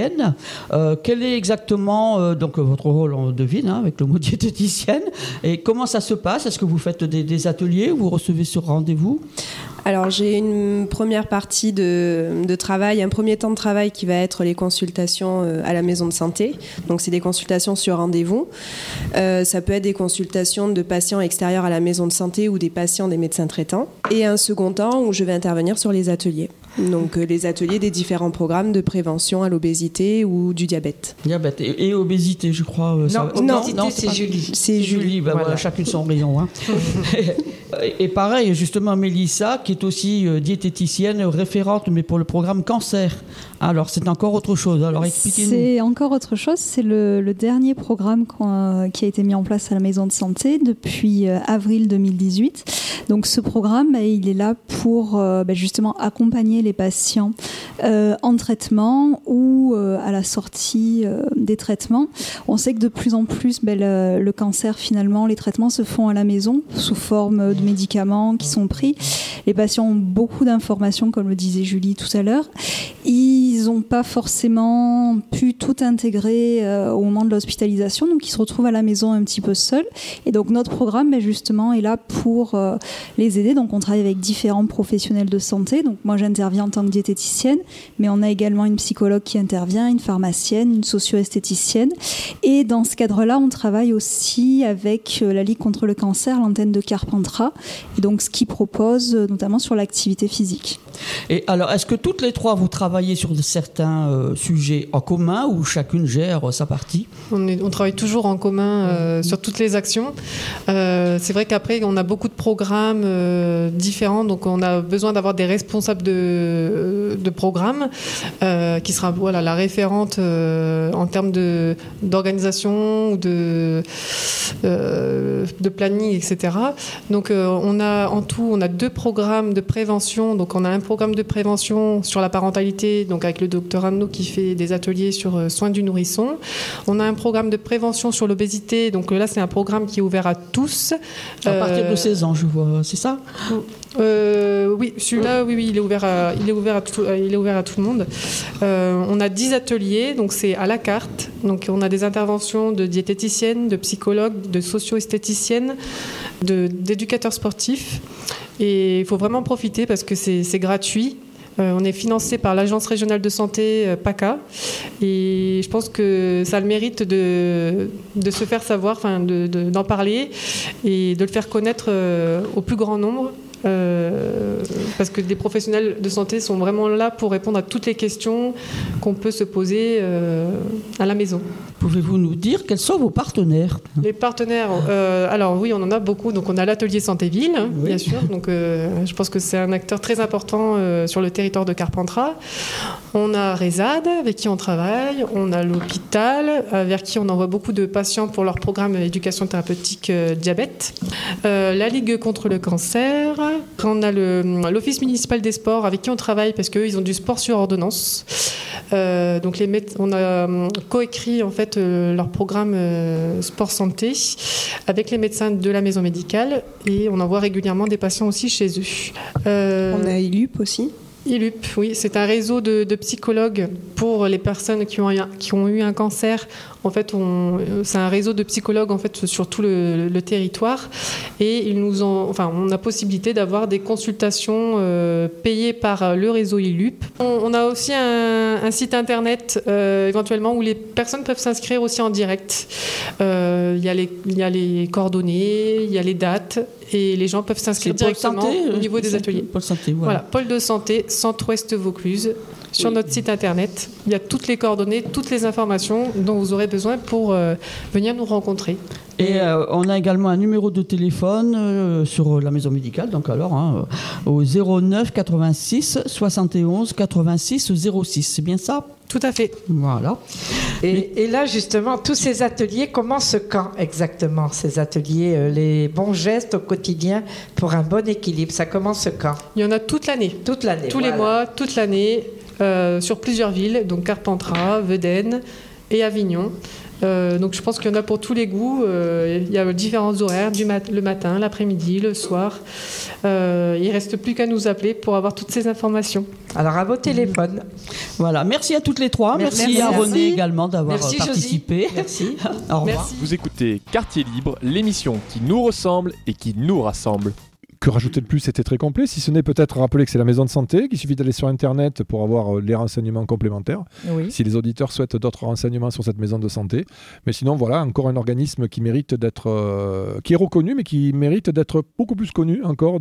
quel est exactement donc votre rôle, on devine, avec le mot diététicienne, et comment ça se passe? Est-ce que vous faites des ateliers, vous recevez sur rendez-vous? Alors j'ai une première partie de travail, un premier temps de travail qui va être les consultations à la maison de santé. Donc c'est des consultations sur rendez-vous. Ça peut être des consultations de patients extérieurs à la maison de santé ou des patients des médecins traitants. Et un second temps où je vais intervenir sur les ateliers. Donc les ateliers des différents programmes de prévention à l'obésité ou du diabète. Diabète et obésité, je crois. Non, c'est Julie. C'est Julie, voilà, chacune son rayon. Hein. Et pareil, justement, Mélissa, qui est aussi diététicienne référente, mais pour le programme cancer. Alors, c'est encore autre chose. Alors, expliquez-nous. C'est encore autre chose. C'est le dernier programme qui a été mis en place à la maison de santé depuis avril 2018. Donc, ce programme, il est là pour justement accompagner les patients en traitement ou à la sortie des traitements. On sait que de plus en plus, le cancer, finalement, les traitements se font à la maison sous forme de médicaments qui sont pris. Les patients ont beaucoup d'informations, comme le disait Julie tout à l'heure. Ils n'ont pas forcément pu tout intégrer au moment de l'hospitalisation, donc ils se retrouvent à la maison un petit peu seuls. Et donc notre programme, justement, est là pour les aider. Donc on travaille avec différents professionnels de santé. Donc moi, j'interviens en tant que diététicienne, mais on a également une psychologue qui intervient, une pharmacienne, une socio-esthéticienne. Et dans ce cadre-là, on travaille aussi avec la Ligue contre le cancer, l'antenne de Carpentras, et donc ce qui propose notamment sur l'activité physique. Et alors, est-ce que toutes les trois, vous travaillez sur certains sujets en commun ou chacune gère sa partie? On travaille toujours en commun sur toutes les actions. C'est vrai qu'après, on a beaucoup de programmes différents, donc on a besoin d'avoir des responsables de programmes qui sera la référente en termes d'organisation ou de planning, etc. Donc on a 2 programmes de prévention. Donc on a un programme de prévention sur la parentalité, donc avec le docteur Anneau qui fait des ateliers sur soins du nourrisson. On a un programme de prévention sur l'obésité. Donc là, c'est un programme qui est ouvert à tous. À partir de 16 ans, je vois, c'est ça? Oui, celui-là, oui, il est ouvert à tout le monde. On a 10 ateliers, donc c'est à la carte. Donc on a des interventions de diététiciennes, de psychologues, de socio-esthéticiennes, d'éducateurs sportifs. Et il faut vraiment profiter parce que c'est gratuit. On est financé par l'Agence régionale de santé PACA. Et je pense que ça a le mérite de se faire savoir, d'en parler et de le faire connaître au plus grand nombre. parce que les professionnels de santé sont vraiment là pour répondre à toutes les questions qu'on peut se poser à la maison. Pouvez-vous nous dire quels sont vos partenaires ? Les partenaires, alors oui, on en a beaucoup. Donc on a l'atelier Santé-Ville, bien sûr. Donc je pense que c'est un acteur très important sur le territoire de Carpentras. On a Rezad, avec qui on travaille. On a l'hôpital, vers qui on envoie beaucoup de patients pour leur programme éducation thérapeutique diabète. La Ligue contre le cancer. On a l'Office municipal des sports, avec qui on travaille parce qu'eux, ils ont du sport sur ordonnance. Donc on a coécrit en fait leur programme sport santé avec les médecins de la maison médicale et on envoie régulièrement des patients aussi chez eux. On a ILUP aussi. ILUP, oui, c'est un réseau de psychologues pour les personnes qui ont eu un cancer. En fait, c'est un réseau de psychologues en fait sur tout le territoire et on a possibilité d'avoir des consultations payées par le réseau ILUP. On a aussi un site internet éventuellement où les personnes peuvent s'inscrire aussi en direct. Il y a les coordonnées, il y a les dates et les gens peuvent s'inscrire directement au niveau des ateliers. Pôle santé, voilà. Pôle de santé, Centre-Ouest Vaucluse. Sur notre site internet, il y a toutes les coordonnées, toutes les informations dont vous aurez besoin pour venir nous rencontrer. Et on a également un numéro de téléphone sur la maison médicale, donc alors au 09 86 71 86 06, c'est bien ça ? Tout à fait. Voilà. Et là, justement, tous ces ateliers commencent quand exactement, ces ateliers, les bons gestes au quotidien pour un bon équilibre, ça commence quand ? Il y en a toute l'année. Toute l'année. Tous les mois, toute l'année, sur plusieurs villes, donc Carpentras, Vedène et Avignon. Donc je pense qu'il y en a pour tous les goûts. Il y a différents horaires, le matin, l'après-midi, le soir. Il ne reste plus qu'à nous appeler pour avoir toutes ces informations. Alors à vos téléphones. Voilà, merci à toutes les trois. Merci à René également d'avoir participé. Merci. Au revoir. Merci. Vous écoutez Quartier Libre, l'émission qui nous ressemble et qui nous rassemble. Que rajouter de plus, c'était très complet, si ce n'est peut-être rappeler que c'est la maison de santé, qu'il suffit d'aller sur Internet pour avoir les renseignements complémentaires, si les auditeurs souhaitent d'autres renseignements sur cette maison de santé. Mais sinon, voilà, encore un organisme qui mérite d'être, qui est reconnu, mais qui mérite d'être beaucoup plus connu encore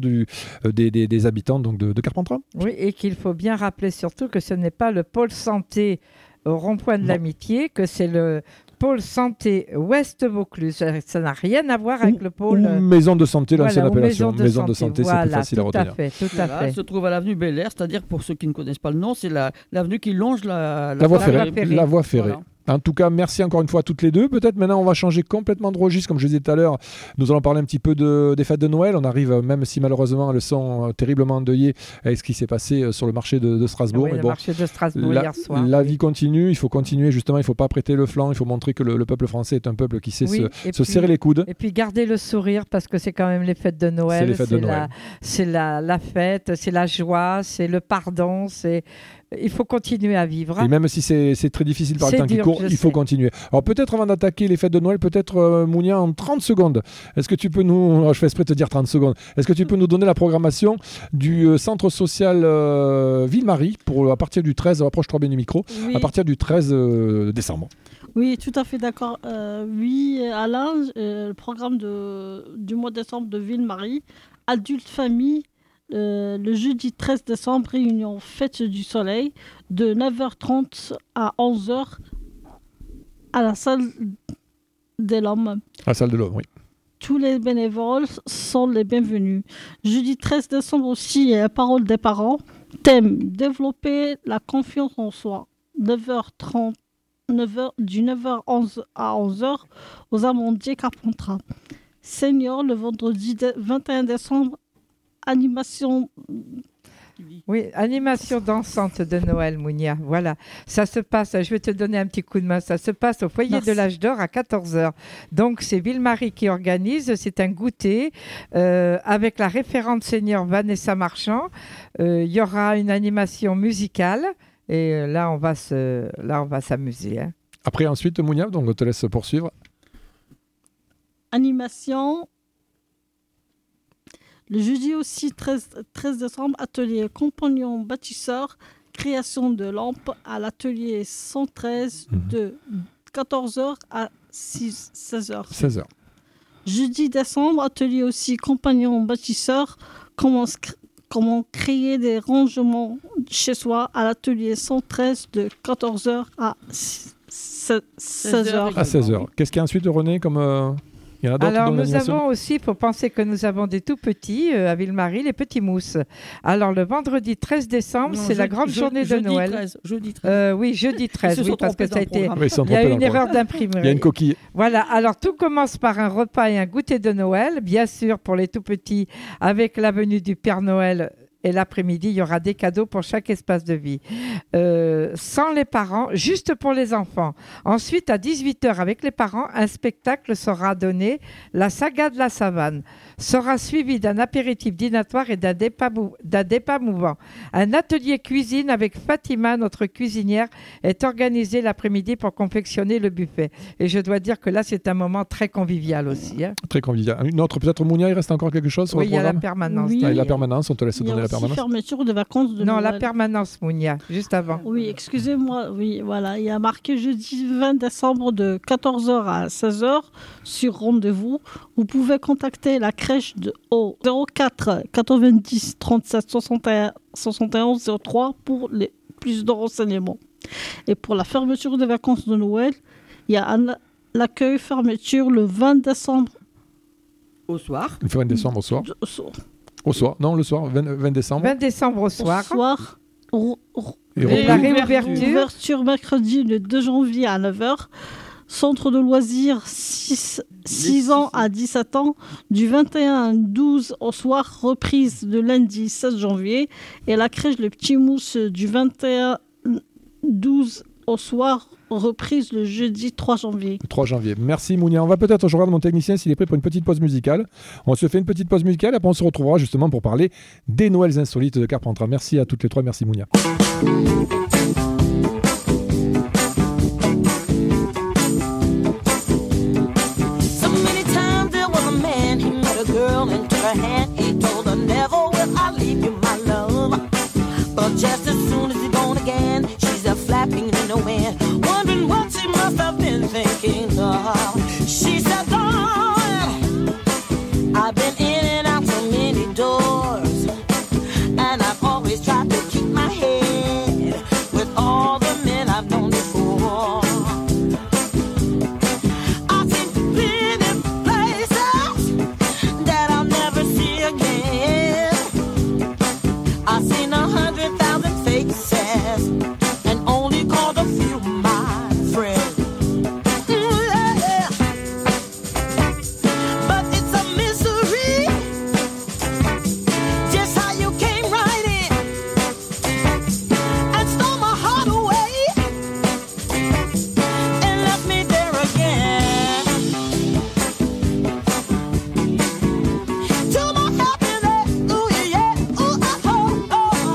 des habitants donc de Carpentras. Oui, et qu'il faut bien rappeler surtout que ce n'est pas le pôle santé au rond-point de l'Amitié, que c'est le pôle santé Ouest Vaucluse. Ça n'a rien à voir avec le pôle... maison de santé, l'ancienne appellation. Maison de santé, c'est plus facile à retenir. Tout à fait. Elle se trouve à l'avenue Bel Air, c'est-à-dire pour ceux qui ne connaissent pas le nom, c'est l'avenue qui longe la voie ferrée. La voie ferrée. Voilà. En tout cas, merci encore une fois à toutes les deux. Peut-être maintenant, on va changer complètement de registre. Comme je disais tout à l'heure, nous allons parler un petit peu des fêtes de Noël. On arrive, même si malheureusement elles sont terriblement endeuillées avec ce qui s'est passé sur le marché de Strasbourg. Oui, mais le marché de Strasbourg hier soir. La vie continue. Il faut continuer, justement. Il ne faut pas prêter le flanc. Il faut montrer que le peuple français est un peuple qui sait se serrer les coudes. Et puis garder le sourire parce que c'est quand même les fêtes de Noël. C'est les fêtes de Noël. C'est la fête, c'est la joie, c'est le pardon, il faut continuer à vivre. Et même si c'est très difficile par le temps qui court, il faut continuer. Alors peut-être avant d'attaquer les fêtes de Noël, peut-être Mounia en 30 secondes. Est-ce que tu peux je fais exprès de te dire 30 secondes. Est-ce que tu peux nous donner la programmation du centre social Ville-Marie à partir du 13, approche-toi bien du micro, à partir du 13 décembre. Oui, tout à fait d'accord. Oui, Alain, le programme du mois de décembre de Ville-Marie, adulte famille, le jeudi 13 décembre, réunion Fête du Soleil, de 9h30 à 11h à la salle de l'Homme. La salle de l'Homme, oui. Tous les bénévoles sont les bienvenus. Jeudi 13 décembre aussi, parole des parents. Thème, développer la confiance en soi. 9h30, du 9h11 à 11h aux Amandiers Carpentras. Senior, le vendredi 21 décembre, animation dansante de Noël, Mounia. Voilà, ça se passe, je vais te donner un petit coup de main, ça se passe au foyer de l'Âge d'Or à 14h. Donc c'est Ville-Marie qui organise, c'est un goûter avec la référente senior Vanessa Marchand. Il y aura une animation musicale et là on va s'amuser. Hein. Après ensuite Mounia, donc on te laisse poursuivre. Animation. Le jeudi aussi 13 décembre, atelier compagnon bâtisseur, création de lampes à l'atelier 113 de 14h à 16h. 16h. Jeudi décembre, atelier aussi compagnon bâtisseur, comment créer des rangements chez soi à l'atelier 113 de 14h à 16h. À 16h. Qu'est-ce qu'il y a ensuite, René, comme... Il y en a d'autres Alors, dans nous l'animation avons aussi, il faut penser que nous avons des tout petits à Ville-Marie, les petits mousses. Alors, le vendredi 13 décembre, c'est la grande journée de Noël. Jeudi 13. Oui, jeudi 13, oui, parce que ça a été... Oui, il y a une erreur d'imprimerie. Il y a une coquille. Voilà, alors tout commence par un repas et un goûter de Noël, bien sûr, pour les tout petits, avec la venue du Père Noël. Et l'après-midi, il y aura des cadeaux pour chaque espace de vie. Sans les parents, juste pour les enfants. Ensuite, à 18h, avec les parents, un spectacle sera donné. La saga de la savane sera suivi d'un apéritif dînatoire et d'un débat mouvant. Un atelier cuisine avec Fatima, notre cuisinière, est organisé l'après-midi pour confectionner le buffet. Et je dois dire que là, c'est un moment très convivial aussi. Hein. Très convivial. Une autre, peut-être, Mounia, il reste encore quelque chose sur oui, le programme? Il y a la permanence. Oui. La permanence, on te laisse donner la permanence. Fermeture de vacances de Non, Noël. la permanence, Mounia, juste avant. Oui, excusez-moi. Oui, voilà. Il y a marqué jeudi 20 décembre de 14h à 16h sur rendez-vous. Vous pouvez contacter la crèche au 04 90 37 71 03 pour les plus de renseignements. Et pour la fermeture des vacances de Noël, il y a l'accueil fermeture le 20 décembre. Au soir. Le 20 décembre au soir. Au soir, non, le soir, 20 décembre. 20 décembre au soir. Et la réouverture mercredi le 2 janvier à 9h. Centre de loisirs 6 ans à 17 ans, du 21 au 12 au soir, reprise de lundi 16 janvier. Et la crèche Le Petit Mousse du 21 12 au soir, reprise le jeudi 3 janvier. 3 janvier. Merci Mounia. On va peut-être, je regarde mon technicien s'il est prêt pour une petite pause musicale. On se fait une petite pause musicale, après on se retrouvera justement pour parler des Noëls insolites de Carpentras. Merci à toutes les trois, merci Mounia. Just as soon as he's gone again, she's a flapping in the wind, wondering what she must have been thinking of. She said, Lord, I've been in and out so many doors, and I've always tried to keep my head with all the men I've known before. I've seen plenty places that I'll never see again. I've seen 100,000 faces and only called a few my friends. Yeah. But it's a mystery just how you came right in and stole my heart away and left me there again. To my happiness, ooh yeah, ooh oh, oh.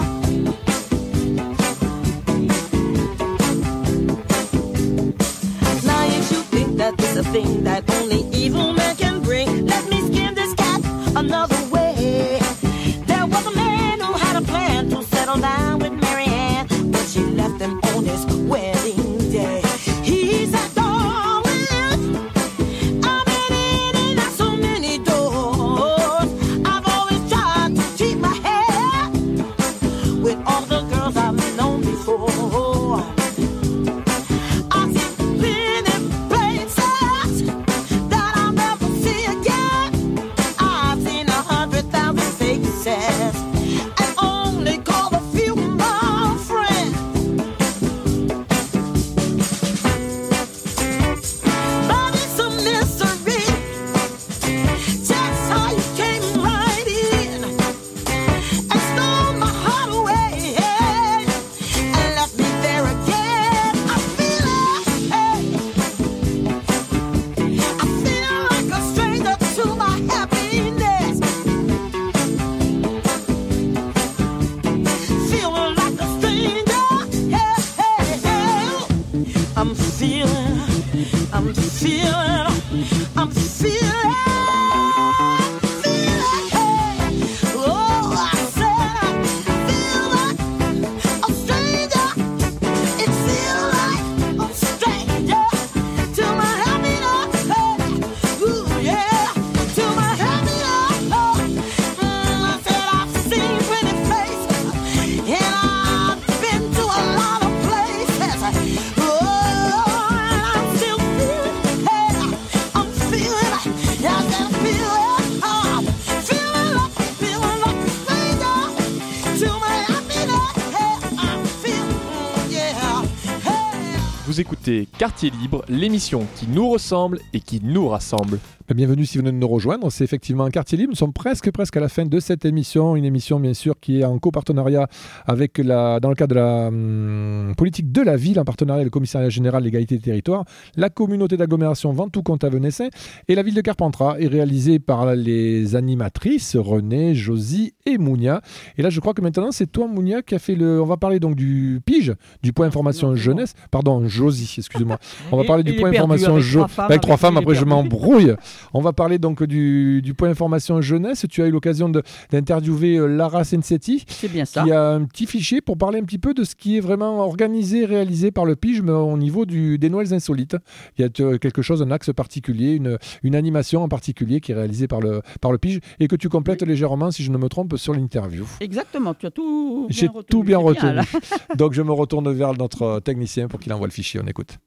Vous écoutez Quartier Libre, l'émission qui nous ressemble et qui nous rassemble. Bienvenue si vous venez de nous rejoindre, c'est effectivement Quartier Libre. Nous sommes presque à la fin de cette émission, une émission bien sûr qui est en copartenariat avec dans le cadre de la politique de la ville, en partenariat avec le commissariat général de l'égalité des territoires, la communauté d'agglomération Ventoux-Comte-Avenay-Saint et la ville de Carpentras, est réalisée par les animatrices René, Josie et Mounia. Et là je crois que maintenant c'est toi Mounia qui a fait on va parler donc du PIGE, du point information jeunesse, pardon Josie, excusez-moi. On va parler du point information avec trois femmes, après je m'embrouille. On va parler donc du point information jeunesse. Tu as eu l'occasion d'interviewer Lara Sensetti. C'est bien ça. Qui a un petit fichier pour parler un petit peu de ce qui est vraiment organisé, réalisé par le PIGE, mais au niveau des Noëls insolites. Il y a quelque chose, un axe particulier, une animation en particulier qui est réalisée par le PIGE et que tu complètes légèrement, si je ne me trompe, sur l'interview. Exactement, tu as tout bien J'ai retenu. tout bien retenu. Bien, Donc je me retourne vers notre technicien pour qu'il envoie le fichier. On écoute.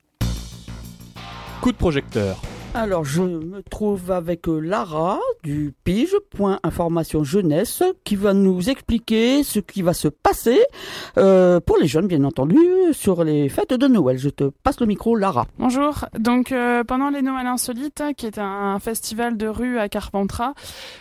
Coup de projecteur. Alors, je me trouve avec Lara du PIGE, point information jeunesse, qui va nous expliquer ce qui va se passer pour les jeunes, bien entendu, sur les fêtes de Noël. Je te passe le micro, Lara. Bonjour. Donc, pendant les Noëls Insolites, qui est un festival de rue à Carpentras,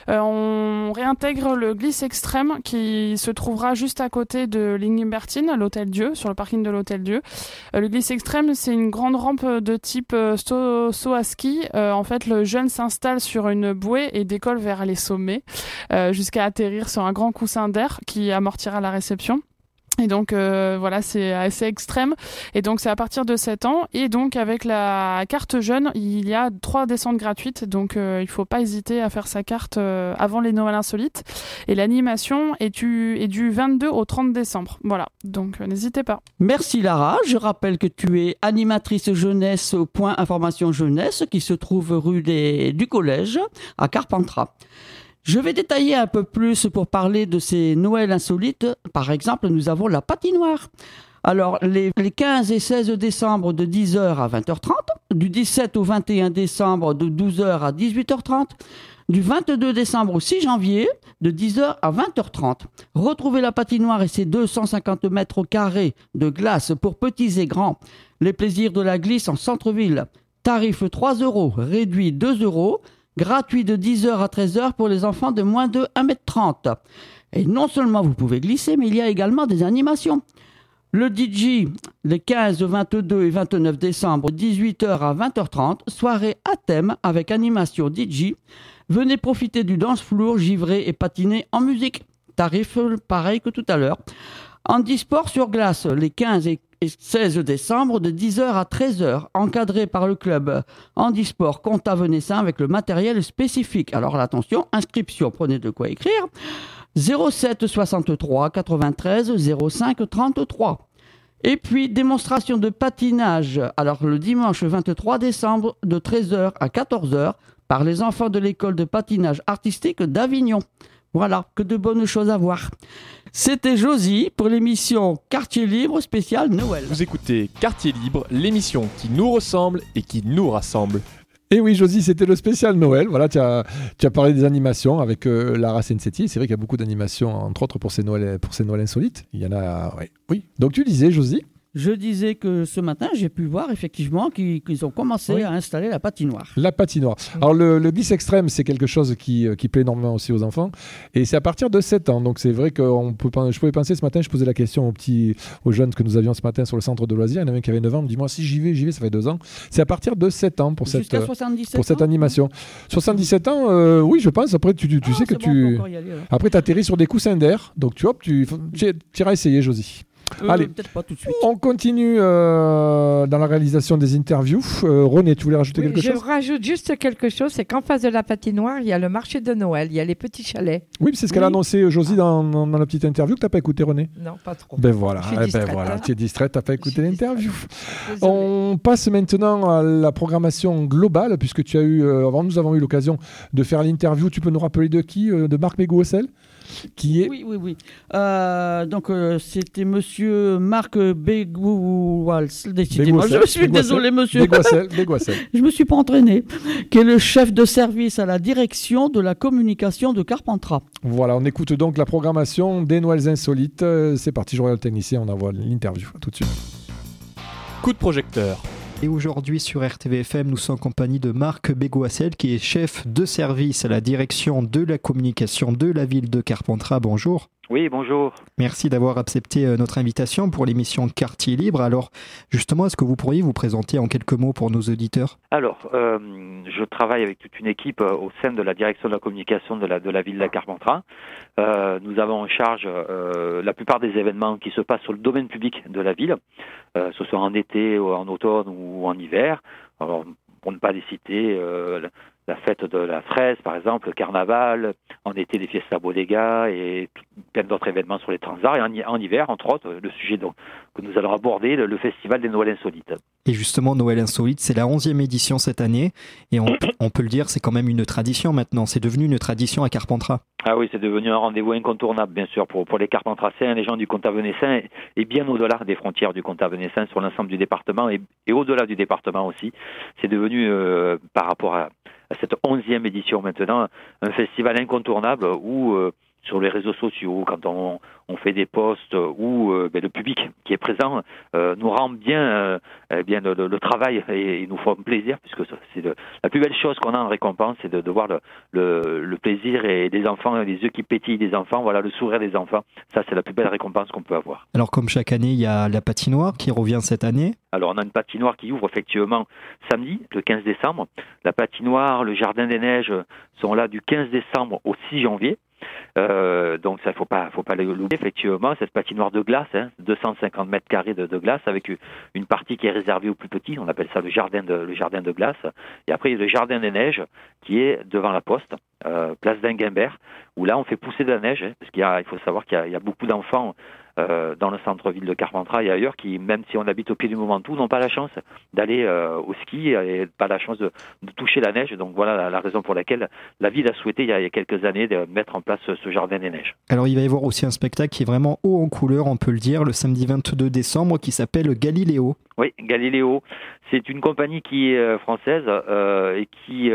on réintègre le Glisse Extrême qui se trouvera juste à côté de Ligny-Bertine, l'Hôtel Dieu, sur le parking de l'Hôtel Dieu. Le Glisse Extrême, c'est une grande rampe de type saut à ski. En fait, le jeune s'installe sur une bouée et décolle vers les sommets jusqu'à atterrir sur un grand coussin d'air qui amortira la réception. Et donc voilà, c'est assez extrême. Et donc c'est à partir de 7 ans. Et donc avec la carte jeune, il y a 3 descentes gratuites. Donc il faut pas hésiter à faire sa carte avant les Noëls Insolites. Et l'animation est du 22 au 30 décembre. Voilà, donc n'hésitez pas. Merci Lara. Je rappelle que tu es animatrice jeunesse au point information jeunesse qui se trouve rue du Collège à Carpentras. Je vais détailler un peu plus pour parler de ces Noëls insolites. Par exemple, nous avons la patinoire. Alors, les 15 et 16 décembre de 10h à 20h30, du 17 au 21 décembre de 12h à 18h30, du 22 décembre au 6 janvier de 10h à 20h30. Retrouvez la patinoire et ses 250 mètres carrés de glace pour petits et grands. Les plaisirs de la glisse en centre-ville. Tarif 3 €, réduit 2 €. Gratuit de 10h à 13h pour les enfants de moins de 1m30. Et non seulement vous pouvez glisser, mais il y a également des animations. Le DJ, les 15, 22 et 29 décembre, 18h à 20h30, soirée à thème avec animation DJ. Venez profiter du dance floor, givrer et patiner en musique. Tarif pareil que tout à l'heure. Handisport sur glace, les 15 et 16 décembre de 10h à 13h, encadré par le club Handisport Comte-Avenay-Saint avec le matériel spécifique. Alors attention, inscription, prenez de quoi écrire. 07 63 93 05 33. Et puis démonstration de patinage. Alors le dimanche 23 décembre de 13h à 14h par les enfants de l'école de patinage artistique d'Avignon. Voilà, que de bonnes choses à voir. C'était Josie pour l'émission Quartier Libre spécial Noël. Vous écoutez Quartier Libre, l'émission qui nous ressemble et qui nous rassemble. Et oui, Josie, c'était le spécial Noël. Voilà, tu as parlé des animations avec Lara Sensetti. C'est vrai qu'il y a beaucoup d'animations, entre autres pour ces Noëls insolites. Il y en a, oui. Donc tu disais, Josie? Je disais que ce matin, j'ai pu voir effectivement qu'ils ont commencé à installer la patinoire. La patinoire. Alors le glisse extrême, c'est quelque chose qui plaît énormément aussi aux enfants. Et c'est à partir de 7 ans. Donc c'est vrai que je pouvais penser ce matin, je posais la question aux jeunes que nous avions ce matin sur le centre de loisirs. Il y en avait un qui avait 9 ans, me dit moi si j'y vais, ça fait 2 ans. C'est à partir de 7 ans pour cette animation. 77 ans, oui je pense. Après tu sais que après tu atterris sur des coussins d'air. Donc tu iras essayer, Josie. Allez, peut-être pas tout de suite. On continue dans la réalisation des interviews. René, tu voulais rajouter quelque chose? Je rajoute juste quelque chose, c'est qu'en face de la patinoire, il y a le marché de Noël, il y a les petits chalets. Oui, c'est ce qu'elle a annoncé, Josie, dans la petite interview que tu n'as pas écouté, René. Non, pas trop. Ben voilà, tu es distraite, tu n'as pas écouté l'interview. On passe maintenant à la programmation globale, puisque tu as eu, avant nous avons eu l'occasion de faire l'interview. Tu peux nous rappeler de qui? De Marc Bégoissel qui est... Oui. Donc c'était monsieur Marc Bégoissel. Décidément, je suis désolé, monsieur. Bégoissel. Je me suis pas entraîné. Qui est le chef de service à la direction de la communication de Carpentras. Voilà, on écoute donc la programmation des Noëls insolites. C'est parti, je regarde le technicien, on envoie l'interview. À tout de suite. Coup de projecteur. Et aujourd'hui sur RTVFM, nous sommes en compagnie de Marc Bégoissel qui est chef de service à la direction de la communication de la ville de Carpentras. Bonjour. Oui, bonjour. Merci d'avoir accepté notre invitation pour l'émission Quartier Libre. Alors, justement, est-ce que vous pourriez vous présenter en quelques mots pour nos auditeurs ? Alors, je travaille avec toute une équipe au sein de la direction de la communication de la ville de Carpentras. Nous avons en charge la plupart des événements qui se passent sur le domaine public de la ville, ce soit en été, ou en automne ou en hiver. Alors, pour ne pas les citer, la fête de la fraise, par exemple, le carnaval, en été les fiestas bodega et plein d'autres événements sur les transarts. Et en hiver, entre autres, le sujet donc, que nous allons aborder, le festival des Noëls Insolites. Et justement, Noël Insolite, c'est la 11e édition cette année. Et on peut le dire, c'est quand même une tradition maintenant. C'est devenu une tradition à Carpentras. Ah oui, c'est devenu un rendez-vous incontournable, bien sûr, pour les Carpentraciens, les gens du Comtat venessin, et bien au-delà des frontières du Comtat venessin, sur l'ensemble du département, et au-delà du département aussi. C'est devenu, par rapport à cette 11e édition maintenant, un festival incontournable où, sur les réseaux sociaux, quand on fait des posts où le public qui est présent nous rend bien, le travail et nous font plaisir, puisque c'est la plus belle chose qu'on a en récompense, c'est de voir le plaisir et des enfants, les yeux qui pétillent des enfants, voilà, le sourire des enfants. Ça, c'est la plus belle récompense qu'on peut avoir. Alors, comme chaque année, il y a la patinoire qui revient cette année. Alors, on a une patinoire qui ouvre effectivement samedi, le 15 décembre. La patinoire, le jardin des neiges sont là du 15 décembre au 6 janvier. Donc ça, faut pas l'oublier. Effectivement, cette patinoire de glace, 250 mètres carrés de glace, avec une partie qui est réservée aux plus petits. On appelle ça le jardin de glace. Et après, il y a le jardin des neiges qui est devant la poste, place d'Inguimbert, où là, on fait pousser de la neige, parce il faut savoir qu'il y a beaucoup d'enfants dans le centre-ville de Carpentras et ailleurs qui, même si on habite au pied du Mont Ventoux, n'ont pas la chance d'aller au ski et pas la chance de toucher la neige. Donc voilà la raison pour laquelle la ville a souhaité il y a quelques années de mettre en place ce jardin des neiges. Alors il va y avoir aussi un spectacle qui est vraiment haut en couleur, on peut le dire, le samedi 22 décembre qui s'appelle Galiléo. Oui, Galiléo, c'est une compagnie qui est française et qui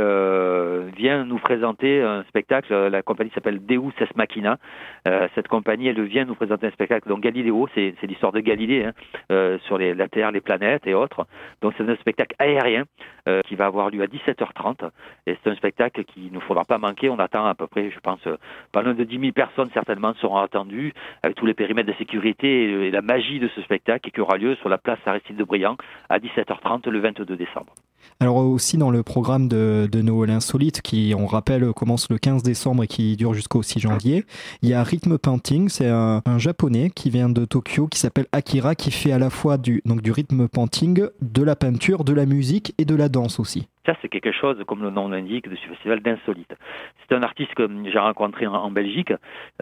vient nous présenter un spectacle. La compagnie s'appelle Deus Ex Machina. Cette compagnie, elle vient nous présenter un spectacle. Donc Galiléo, c'est l'histoire de Galilée sur la Terre, les planètes et autres. Donc c'est un spectacle aérien qui va avoir lieu à 17h30. Et c'est un spectacle qu'il ne faudra pas manquer. On attend à peu près, je pense, pas loin de 10 000 personnes certainement seront attendues avec tous les périmètres de sécurité et la magie de ce spectacle qui aura lieu sur la place Aristide de Briand à 17h30 le 22 décembre. Alors aussi dans le programme de Noël Insolite qui, on rappelle, commence le 15 décembre et qui dure jusqu'au 6 janvier, il y a Rhythm Painting, c'est un japonais qui vient de Tokyo qui s'appelle Akira qui fait à la fois du rhythm painting, de la peinture, de la musique et de la danse aussi. Ça, c'est quelque chose, comme le nom l'indique, de ce festival d'insolite. C'est un artiste que j'ai rencontré en Belgique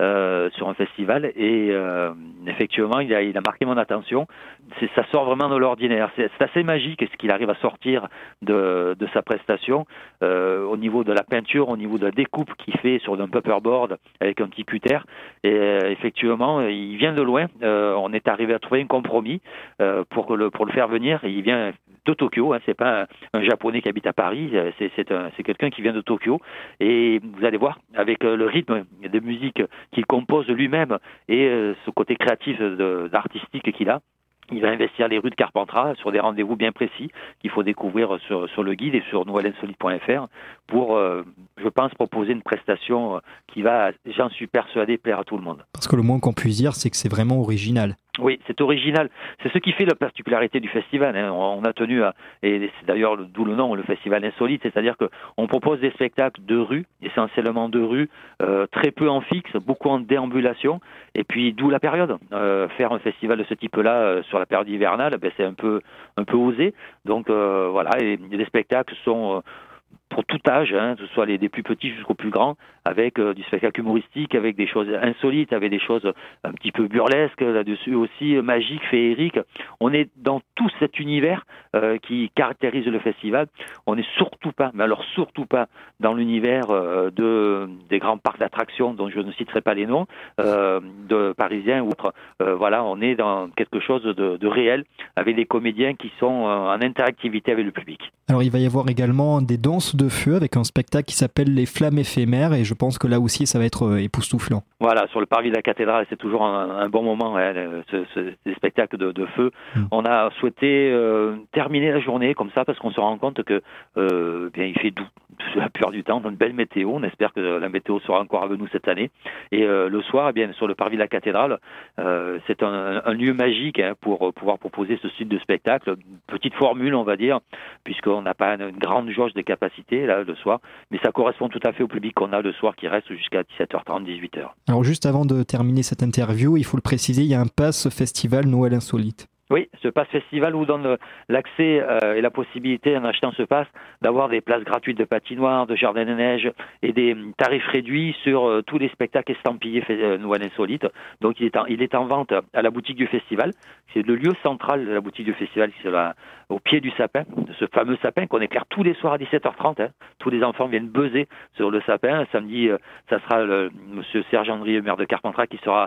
sur un festival et effectivement, il a marqué mon attention. Ça sort vraiment de l'ordinaire. C'est assez magique ce qu'il arrive à sortir de sa prestation au niveau de la peinture, au niveau de la découpe qu'il fait sur un paperboard avec un petit cutter. Et effectivement, il vient de loin. On est arrivé à trouver un compromis pour le faire venir. Il vient de Tokyo, c'est pas un japonais qui habite à Paris, c'est quelqu'un qui vient de Tokyo et vous allez voir avec le rythme de musique qu'il compose lui-même et ce côté créatif artistique qu'il a. Il va investir les rues de Carpentras sur des rendez-vous bien précis qu'il faut découvrir sur le guide et sur noelinsolite.fr pour, je pense, proposer une prestation qui va, j'en suis persuadé, plaire à tout le monde. Parce que le moins qu'on puisse dire, c'est que c'est vraiment original. Oui, c'est original. C'est ce qui fait la particularité du festival. On a tenu à, et c'est d'ailleurs d'où le nom, le festival insolite, c'est-à-dire qu'on propose des spectacles de rue, essentiellement de rue, très peu en fixe, beaucoup en déambulation, et puis d'où la période. Faire un festival de ce type-là sur la période hivernale, c'est un peu osé. Donc voilà, et les spectacles sont pour tout âge, que ce soit des plus petits jusqu'aux plus grands, avec du spectacle humoristique, avec des choses insolites, avec des choses un petit peu burlesques là-dessus aussi, magiques, féeriques. On est dans tout cet univers qui caractérise le festival. On n'est surtout pas, mais alors surtout pas, dans l'univers des grands parcs d'attractions dont je ne citerai pas les noms, de parisiens ou autres. Voilà, on est dans quelque chose de réel, avec des comédiens qui sont en interactivité avec le public. Alors il va y avoir également des danses de feu avec un spectacle qui s'appelle Les Flammes éphémères et je pense que là aussi ça va être époustouflant. Voilà, sur le parvis de la cathédrale, c'est toujours un bon moment, hein, ces spectacles de feu. On a souhaité terminer la journée comme ça parce qu'on se rend compte que bien, il fait doux la plupart du temps, dans une belle météo. On espère que la météo sera encore avec nous cette année. Et le soir, eh bien, sur le parvis de la cathédrale, c'est un lieu magique, hein, pour pouvoir proposer ce style de spectacle. Petite formule, on va dire, puisqu'on n'a pas une grande jauge de capacité là, le soir, mais ça correspond tout à fait au public qu'on a le soir qui reste jusqu'à 17h30, 18h. Alors juste avant de terminer cette interview, il faut le préciser, il y a un pass festival Noël Insolite. Oui, ce pass festival vous donne l'accès et la possibilité, en achetant ce pass, d'avoir des places gratuites de patinoire, de jardin de neige et des tarifs réduits sur tous les spectacles estampillés Noël Insolite. Donc il est en vente à la boutique du festival. C'est le lieu central de la boutique du festival, c'est au pied du sapin, de ce fameux sapin qu'on éclaire tous les soirs à 17h30. Hein. Tous les enfants viennent buzzer sur le sapin. Samedi, ça sera monsieur Serge Andrieux, maire de Carpentras, qui sera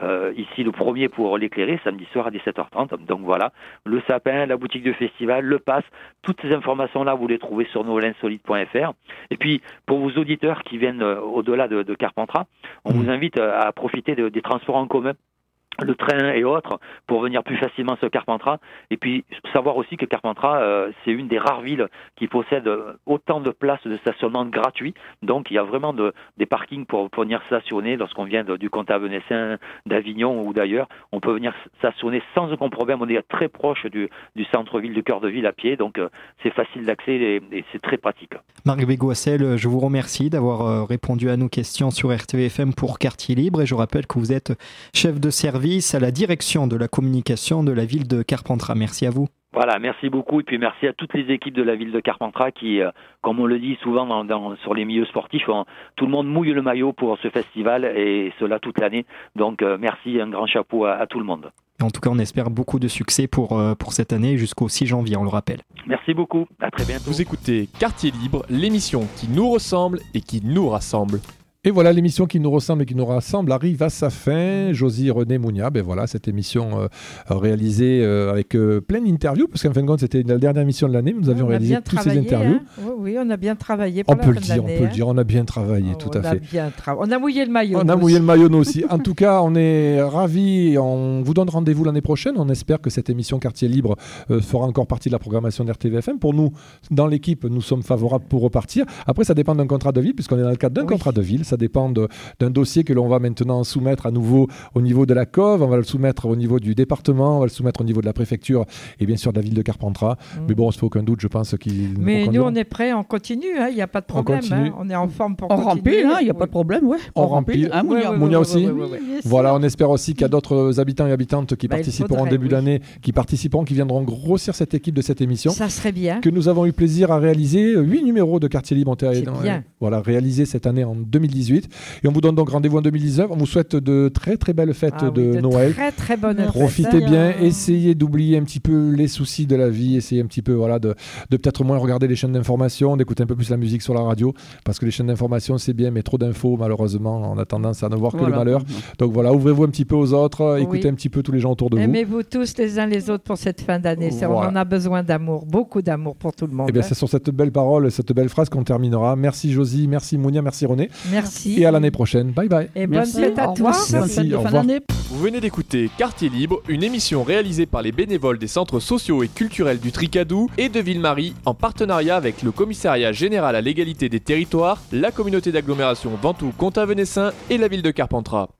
ici le premier pour l'éclairer, samedi soir à 17h30. Donc voilà, le sapin, la boutique du festival, le pass, toutes ces informations-là, vous les trouvez sur noelinsolite.fr. Et puis, pour vos auditeurs qui viennent au-delà de Carpentras, on vous invite à profiter des transports en commun, le train et autres, pour venir plus facilement sur Carpentras. Et puis, savoir aussi que Carpentras, c'est une des rares villes qui possède autant de places de stationnement gratuits. Donc, il y a vraiment des parkings pour venir stationner lorsqu'on vient du comté Avenessin, d'Avignon ou d'ailleurs. On peut venir stationner sans aucun problème. On est très proche du centre-ville, du cœur de ville à pied. Donc, c'est facile d'accès et c'est très pratique. Marc Bégoissel, je vous remercie d'avoir répondu à nos questions sur RTVFM pour Quartier Libre. Et je rappelle que vous êtes chef de service à la direction de la communication de la ville de Carpentras. Merci à vous. Voilà, merci beaucoup et puis merci à toutes les équipes de la ville de Carpentras qui, comme on le dit souvent sur les milieux sportifs, tout le monde mouille le maillot pour ce festival et cela toute l'année. Donc merci, un grand chapeau à tout le monde. En tout cas, on espère beaucoup de succès pour cette année jusqu'au 6 janvier, on le rappelle. Merci beaucoup, à très bientôt. Vous écoutez Quartier Libre, l'émission qui nous ressemble et qui nous rassemble. Et voilà, l'émission qui nous ressemble et qui nous rassemble arrive à sa fin. Josie, René, Mounia, ben voilà, cette émission réalisée avec plein d'interviews, parce qu'en fin de compte, c'était la dernière émission de l'année. Nous avions réalisé toutes ces interviews. Hein. Oui, on a bien travaillé pour la fin de l'année. On peut le dire, on a bien travaillé, tout à fait. On a mouillé le maillot. On a mouillé le maillot, nous aussi. En tout cas, on est ravis. On vous donne rendez-vous l'année prochaine. On espère que cette émission Quartier Libre fera encore partie de la programmation d'RTVFM. Pour nous, dans l'équipe, nous sommes favorables pour repartir. Après, ça dépend d'un contrat de ville, puisqu'on est dans le cadre d'un contrat de ville. Ça dépend d'un dossier que l'on va maintenant soumettre à nouveau au niveau de la COV, on va le soumettre au niveau du département, on va le soumettre au niveau de la préfecture et bien sûr de la ville de Carpentras. Mais bon, on ne se fait aucun doute, je pense qu'il... Mais nous, on est prêts, on continue, il n'y a pas de problème. On est en forme pour continuer. On remplit, il n'y a pas de problème, ouais. On remplit. Mounia aussi. Voilà, on espère aussi qu'il y a d'autres habitants et habitantes qui participeront en début d'année, qui viendront grossir cette équipe de cette émission. Ça serait bien. Que nous avons eu plaisir à réaliser 8 numéros de Quartier Libre voilà, réalisés cette année en 2018. Et on vous donne donc rendez-vous en 2019. On vous souhaite de très très belles fêtes de Noël. Très très bonnes fêtes. Profitez bien, essayez d'oublier un petit peu les soucis de la vie, essayez un petit peu de peut-être moins regarder les chaînes d'information, d'écouter un peu plus la musique sur la radio, parce que les chaînes d'information c'est bien, mais trop d'infos malheureusement on a tendance à ne voir que le malheur. Donc voilà, ouvrez-vous un petit peu aux autres, écoutez un petit peu tous les gens autour de vous. Aimez-vous tous les uns les autres pour cette fin d'année. On en a besoin d'amour, beaucoup d'amour pour tout le monde. Et bien c'est sur cette belle parole, cette belle phrase qu'on terminera. Merci Josie, merci Mounia, merci René. Merci. Et à l'année prochaine. Bye bye. Et bonne fête à tous. Merci, au revoir. Vous venez d'écouter Quartier Libre, une émission réalisée par les bénévoles des centres sociaux et culturels du Tricadou et de Ville-Marie en partenariat avec le Commissariat général à l'égalité des territoires, la communauté d'agglomération Ventoux-Comté-Avenessin et la ville de Carpentras.